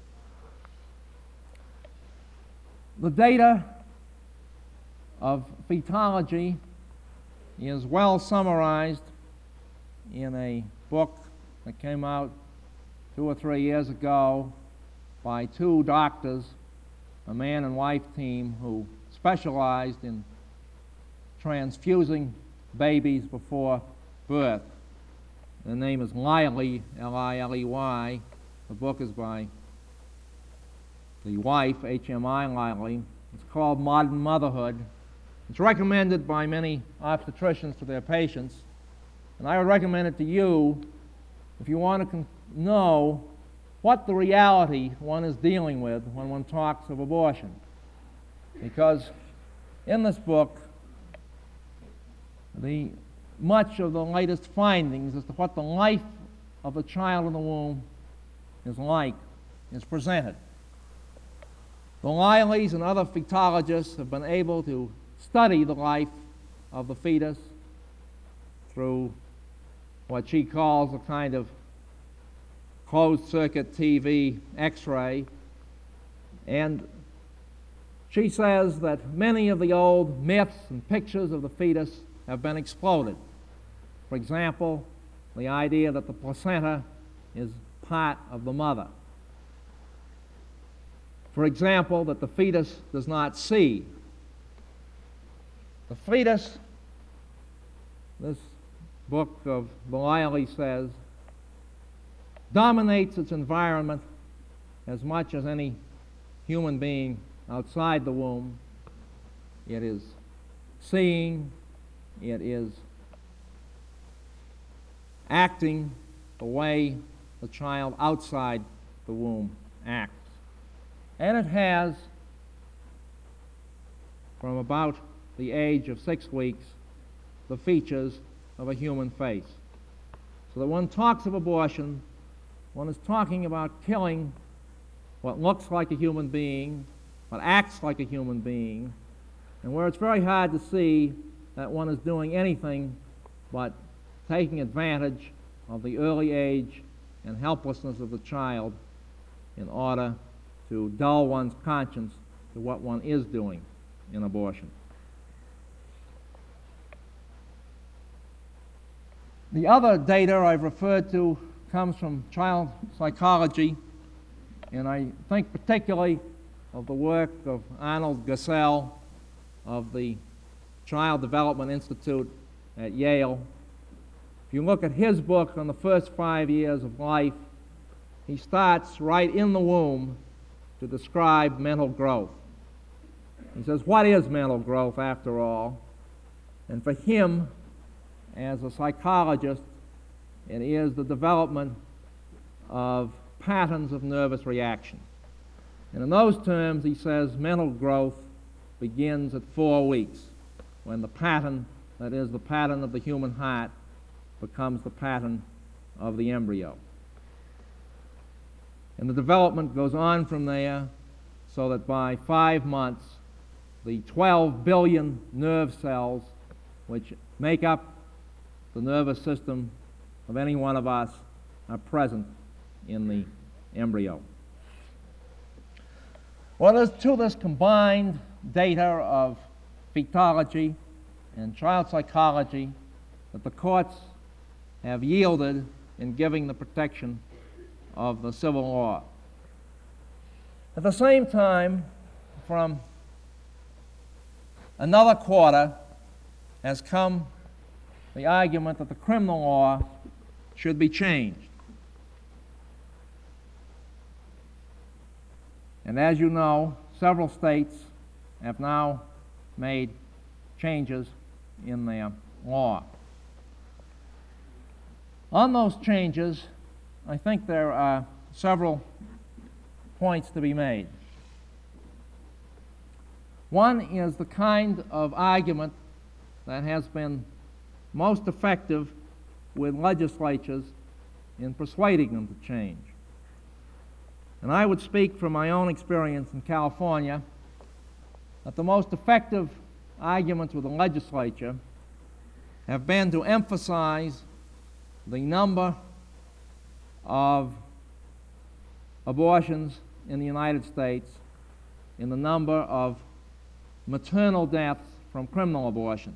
The data of fetology is well summarized in a book that came out 2 or 3 years ago by two doctors, a man and wife team who specialized in transfusing babies before birth. Their name is Liley, L-I-L-E-Y. The book is by the wife, H.M.I. Liley. It's called Modern Motherhood. It's recommended by many obstetricians to their patients, and I would recommend it to you if you want to know what the reality one is dealing with when one talks of abortion. Because in this book, much of the latest findings as to what the life of the child in the womb is like is presented. The Lileys and other fetologists have been able to study the life of the fetus through what she calls a kind of closed-circuit TV X-ray, and she says that many of the old myths and pictures of the fetus have been exploded. For example, the idea that the placenta is part of the mother. For example, that the fetus does not see. The fetus, this book of Liley says, dominates its environment as much as any human being outside the womb. It is seeing, it is acting the way the child outside the womb acts. And it has, from about the age of 6 weeks, the features of a human face. So that when one talks of abortion, one is talking about killing what looks like a human being, what acts like a human being, and where it's very hard to see that one is doing anything but taking advantage of the early age and helplessness of the child in order to dull one's conscience to what one is doing in abortion. The other data I've referred to comes from child psychology, and I think particularly of the work of Arnold Gesell of the Child Development Institute at Yale. If you look at his book on the first 5 years of life, he starts right in the womb to describe mental growth. He says, what is mental growth after all? And for him, as a psychologist, it is the development of patterns of nervous reaction. And in those terms, he says mental growth begins at 4 weeks, when the pattern, that is the pattern of the human heart, becomes the pattern of the embryo. And the development goes on from there, so that by 5 months, the 12 billion nerve cells which make up the nervous system of any one of us are present in the embryo. Well, there's to this combined data of fetology and child psychology that the courts have yielded in giving the protection of the civil law. At the same time, from another quarter has come the argument that the criminal law should be changed. And as you know, several states have now made changes in their law. On those changes, I think there are several points to be made. One is the kind of argument that has been most effective with legislatures in persuading them to change. And I would speak from my own experience in California that the most effective arguments with the legislature have been to emphasize the number of abortions in the United States in the number of maternal deaths from criminal abortions.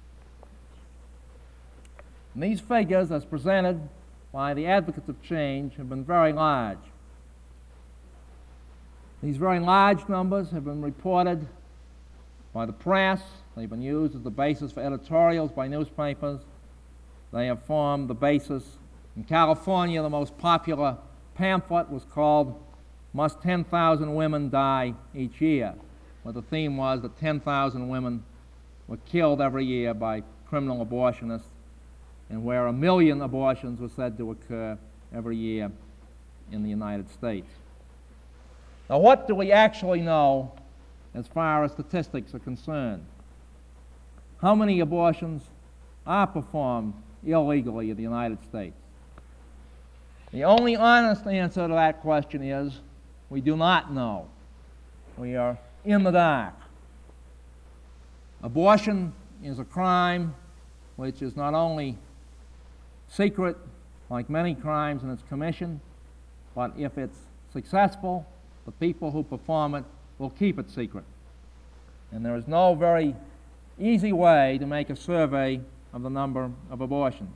And these figures, as presented by the advocates of change, have been very large. These very large numbers have been reported by the press. They've been used as the basis for editorials by newspapers. They have formed the basis. In California, the most popular pamphlet was called "Must 10,000 Women Die Each Year?" where the theme was that 10,000 women were killed every year by criminal abortionists, and where 1 million abortions were said to occur every year in the United States. Now, what do we actually know as far as statistics are concerned? How many abortions are performed illegally in the United States? The only honest answer to that question is we do not know. We are in the dark. Abortion is a crime which is not only secret, like many crimes in its commission, but if it's successful, the people who perform it will keep it secret. And there is no very easy way to make a survey of the number of abortions.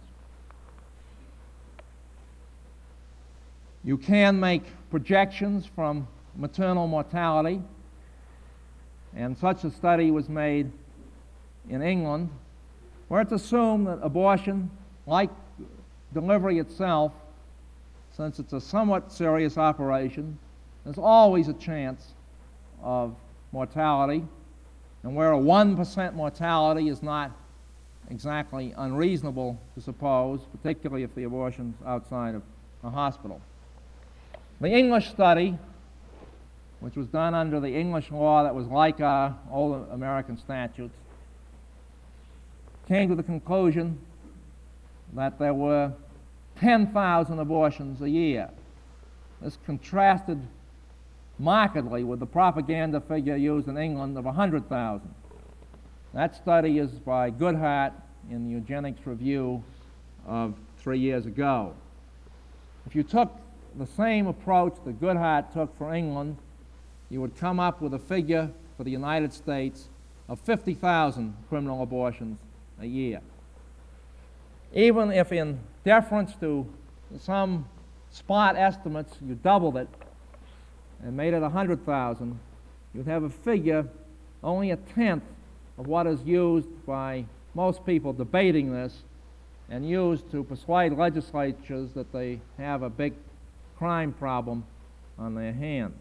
You can make projections from maternal mortality, and such a study was made in England, where it's assumed that abortion, like delivery itself, since it's a somewhat serious operation, there's always a chance of mortality, and where a 1% mortality is not exactly unreasonable to suppose, particularly if the abortion's outside of a hospital. The English study, which was done under the English law that was like our old American statutes, came to the conclusion that there were 10,000 abortions a year. This contrasted markedly with the propaganda figure used in England of 100,000. That study is by Goodhart in the Eugenics Review of 3 years ago. If you took the same approach that Goodhart took for England, you would come up with a figure for the United States of 50,000 criminal abortions a year. Even if in deference to some spot estimates you doubled it and made it 100,000, you'd have a figure only a tenth of what is used by most people debating this and used to persuade legislatures that they have a big crime problem on their hands.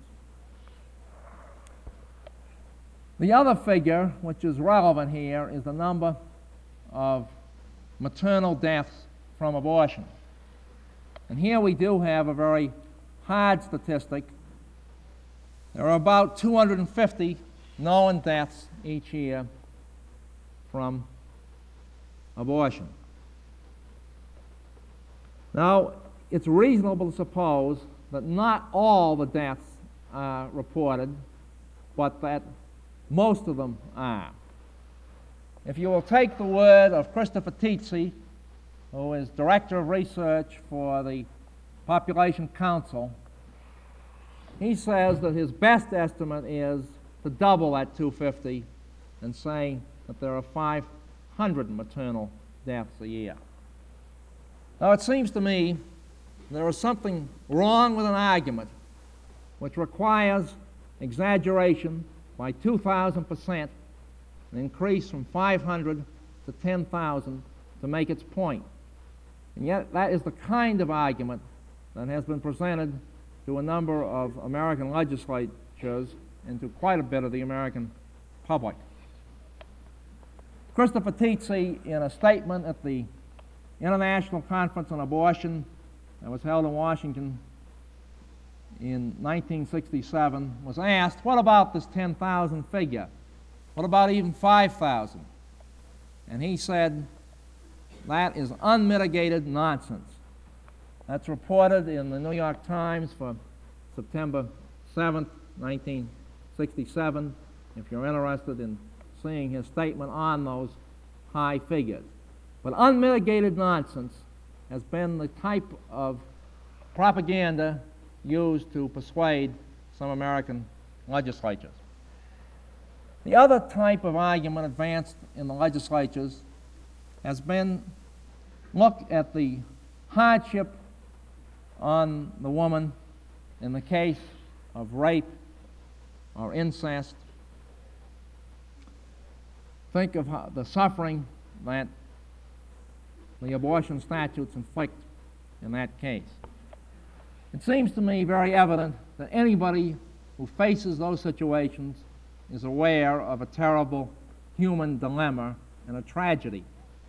The other figure which is relevant here is the number of maternal deaths from abortion. And here we do have a very hard statistic. There are about 250 known deaths each year from abortion. Now, it's reasonable to suppose that not all the deaths are reported, but that most of them are. If you will take the word of Christopher Tizzi, who is Director of Research for the Population Council, he says that his best estimate is to double that 250 and saying that there are 500 maternal deaths a year. Now, it seems to me there is something wrong with an argument which requires exaggeration by 2,000%, an increase from 500 to 10,000 to make its point. And yet that is the kind of argument that has been presented to a number of American legislatures and to quite a bit of the American public. Christopher Tizzi, in a statement at the International Conference on Abortion that was held in Washington in 1967, was asked, what about this 10,000 figure? What about even 5,000? And he said, that is unmitigated nonsense. That's reported in the New York Times for September 7th, 1967, if you're interested in seeing his statement on those high figures. But unmitigated nonsense has been the type of propaganda used to persuade some American legislatures. The other type of argument advanced in the legislatures has been look at the hardship on the woman in the case of rape or incest. Think of the suffering that the abortion statutes inflict in that case. It seems to me very evident that anybody who faces those situations is aware of a terrible human dilemma and a tragedy.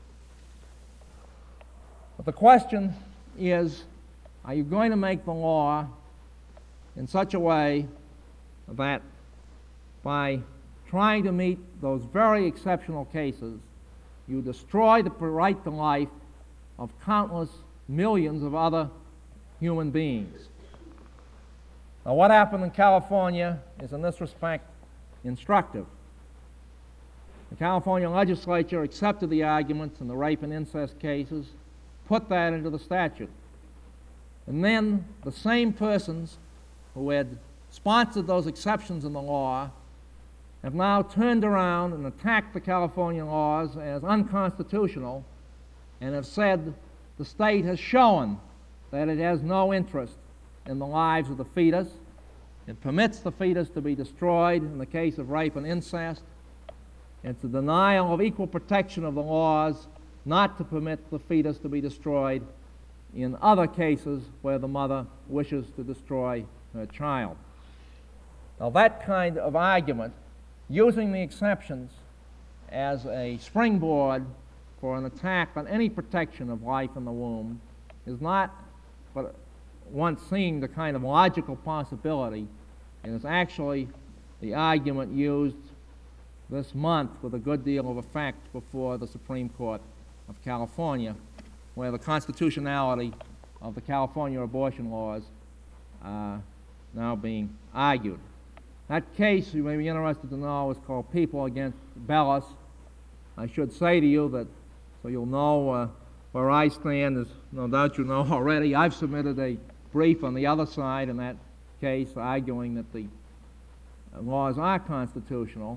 But the question is, are you going to make the law in such a way that by trying to meet those very exceptional cases, you destroy the right to life of countless millions of other human beings? Now, what happened in California is in this respect instructive. The California legislature accepted the arguments in the rape and incest cases, put that into the statute. And then the same persons who had sponsored those exceptions in the law have now turned around and attacked the California laws as unconstitutional and have said the state has shown that it has no interest in the lives of the fetus. It permits the fetus to be destroyed in the case of rape and incest. It's a denial of equal protection of the laws not to permit the fetus to be destroyed in other cases where the mother wishes to destroy her child. Now, that kind of argument, using the exceptions as a springboard for an attack on any protection of life in the womb, is not but once seeing the kind of logical possibility, and is actually the argument used this month with a good deal of effect before the Supreme Court of California, where the constitutionality of the California abortion laws are now being argued. That case, you may be interested to know, is called People against Bellis. I should say to you that, so you'll know where I stand, as no doubt you know already, I've submitted a brief on the other side in that case arguing that the laws are constitutional.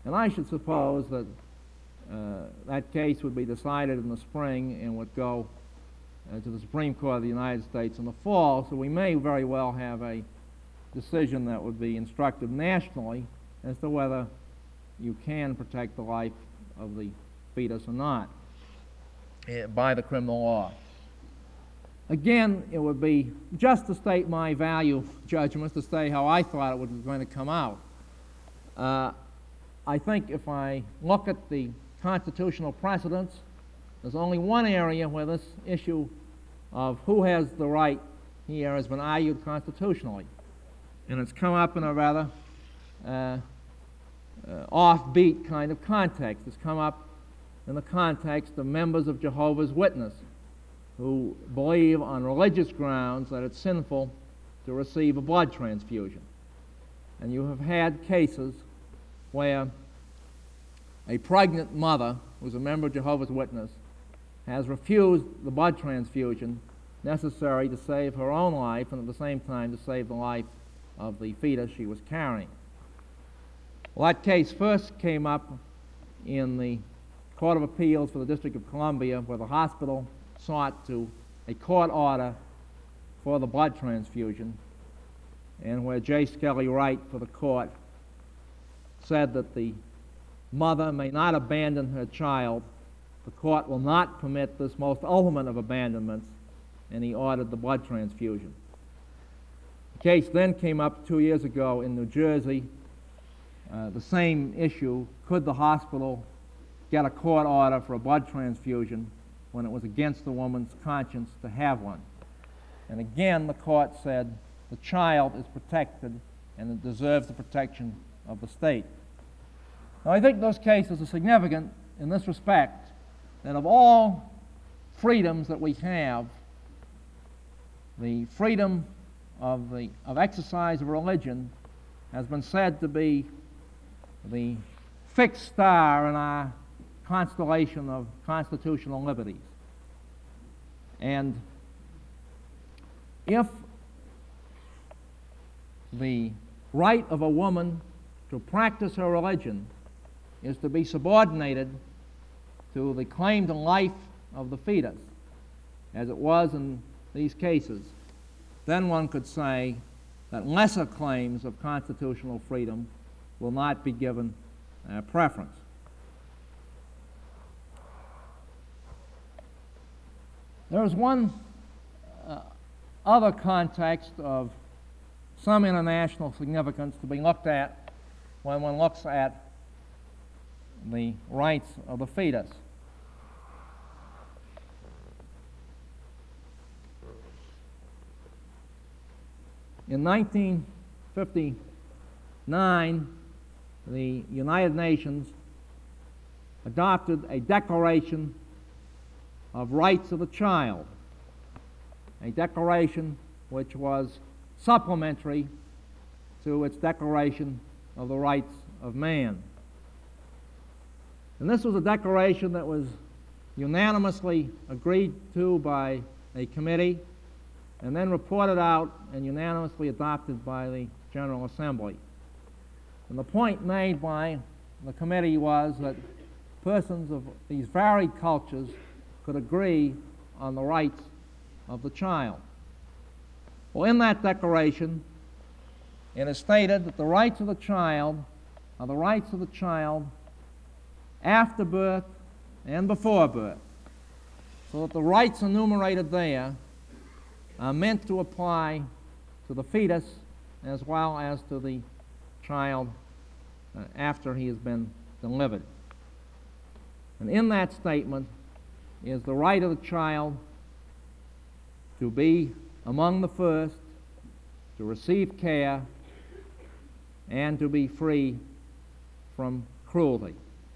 And I should suppose that that case would be decided in the spring and would go to the Supreme Court of the United States in the fall, so we may very well have a decision that would be instructive nationally as to whether you can protect the life of the fetus or not by the criminal law. Again, it would be just to state my value judgments, to say how I thought it was going to come out. I think if I look at the constitutional precedents, there's only one area where this issue of who has the right here has been argued constitutionally. And it's come up in a rather offbeat kind of context. It's come up in the context of members of Jehovah's Witnesses who believe on religious grounds that it's sinful to receive a blood transfusion. And you have had cases where a pregnant mother who's a member of Jehovah's Witnesses has refused the blood transfusion necessary to save her own life and at the same time to save the life of the fetus she was carrying. Well, that case first came up in the Court of Appeals for the District of Columbia, where the hospital sought a court order for the blood transfusion, and where J. Skelly Wright for the court said that the mother may not abandon her child. The court will not permit this most ultimate of abandonments, and he ordered the blood transfusion. The case then came up 2 years ago in New Jersey. The same issue: could the hospital get a court order for a blood transfusion when it was against the woman's conscience to have one? And again, the court said the child is protected and it deserves the protection of the state. Now, I think those cases are significant in this respect, that of all freedoms that we have, the freedom of exercise of religion has been said to be the fixed star in our constellation of constitutional liberties. And if the right of a woman to practice her religion is to be subordinated to the claim to life of the fetus, as it was in these cases, then one could say that lesser claims of constitutional freedom will not be given preference. There is one other context of some international significance to be looked at when one looks at the rights of the fetus. In 1959, the United Nations adopted a Declaration of Rights of the Child, a declaration which was supplementary to its Declaration of the Rights of Man. And this was a declaration that was unanimously agreed to by a committee and then reported out and unanimously adopted by the General Assembly. And the point made by the committee was that persons of these varied cultures could agree on the rights of the child. Well, in that declaration, it is stated that the rights of the child are the rights of the child after birth and before birth, so that the rights enumerated there are meant to apply to the fetus as well as to the child after he has been delivered. And in that statement is the right of the child to be among the first, to receive care, and to be free from cruelty.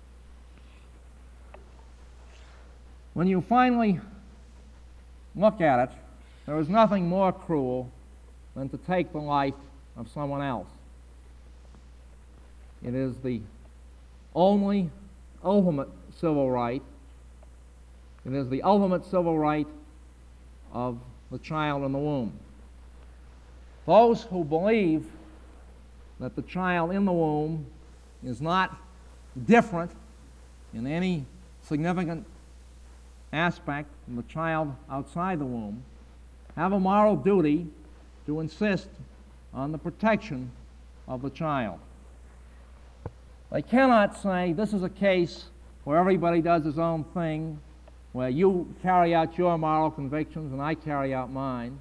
When you finally look at it, there is nothing more cruel than to take the life of someone else. It is the only ultimate civil right. It is the ultimate civil right of the child in the womb. Those who believe that the child in the womb is not different in any significant aspect from the child outside the womb, have a moral duty to insist on the protection of the child. They cannot say this is a case where everybody does his own thing, where you carry out your moral convictions and I carry out mine.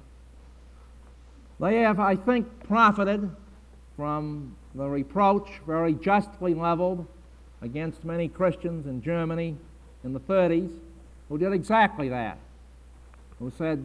They have, I think, profited from the reproach very justly leveled against many Christians in Germany in the 30s who did exactly that, who said,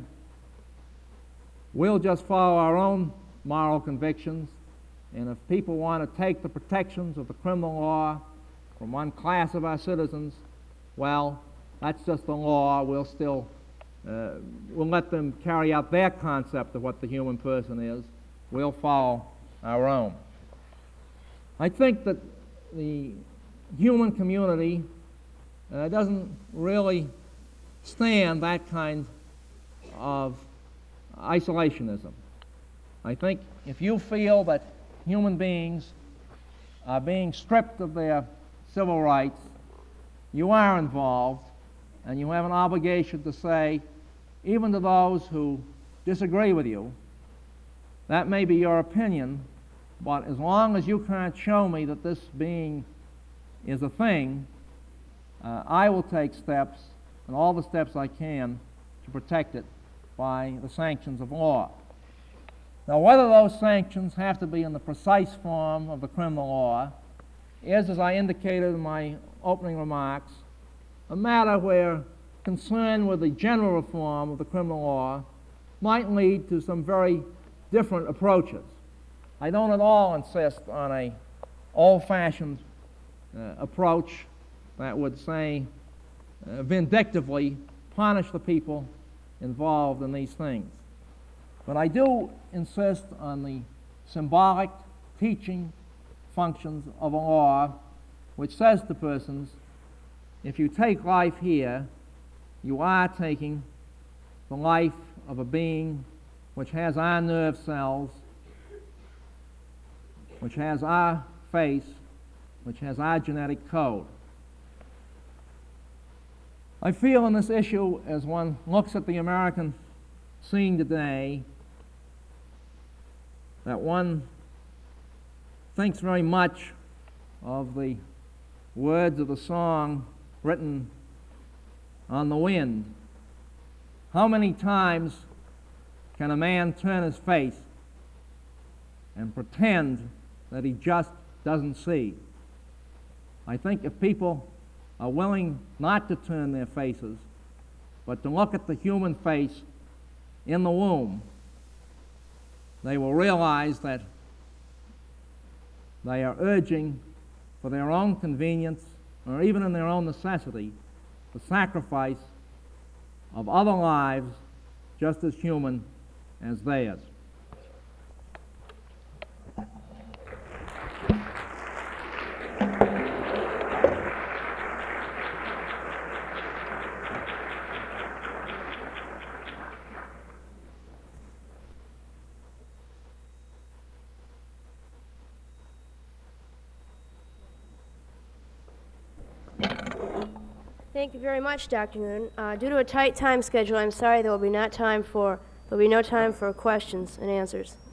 we'll just follow our own moral convictions, and if people want to take the protections of the criminal law from one class of our citizens, well, that's just the law. We'll still we'll let them carry out their concept of what the human person is. We'll follow our own. I think that the human community doesn't really stand that kind of isolationism. I think if you feel that human beings are being stripped of their civil rights, you are involved, and you have an obligation to say, even to those who disagree with you, that may be your opinion, but as long as you can't show me that this being is a thing, I will take steps, and all the steps I can, to protect it by the sanctions of law. Now, whether those sanctions have to be in the precise form of the criminal law is, as I indicated in my opening remarks, a matter where concern with the general reform of the criminal law might lead to some very different approaches. I don't at all insist on an old-fashioned approach that would say vindictively punish the people involved in these things. But I do insist on the symbolic teaching functions of a law which says to persons, if you take life here, you are taking the life of a being which has our nerve cells, which has our face, which has our genetic code. I feel in this issue, as one looks at the American scene today, that one thinks very much of the words of the song written on the wind. How many times can a man turn his face and pretend that he just doesn't see? I think if people are willing not to turn their faces, but to look at the human face in the womb, they will realize that they are urging for their own convenience, or even in their own necessity, the sacrifice of other lives just as human as theirs. Thank you very much, Dr. Noonan. Due to a tight time schedule, I'm sorry there will be no time for questions and answers.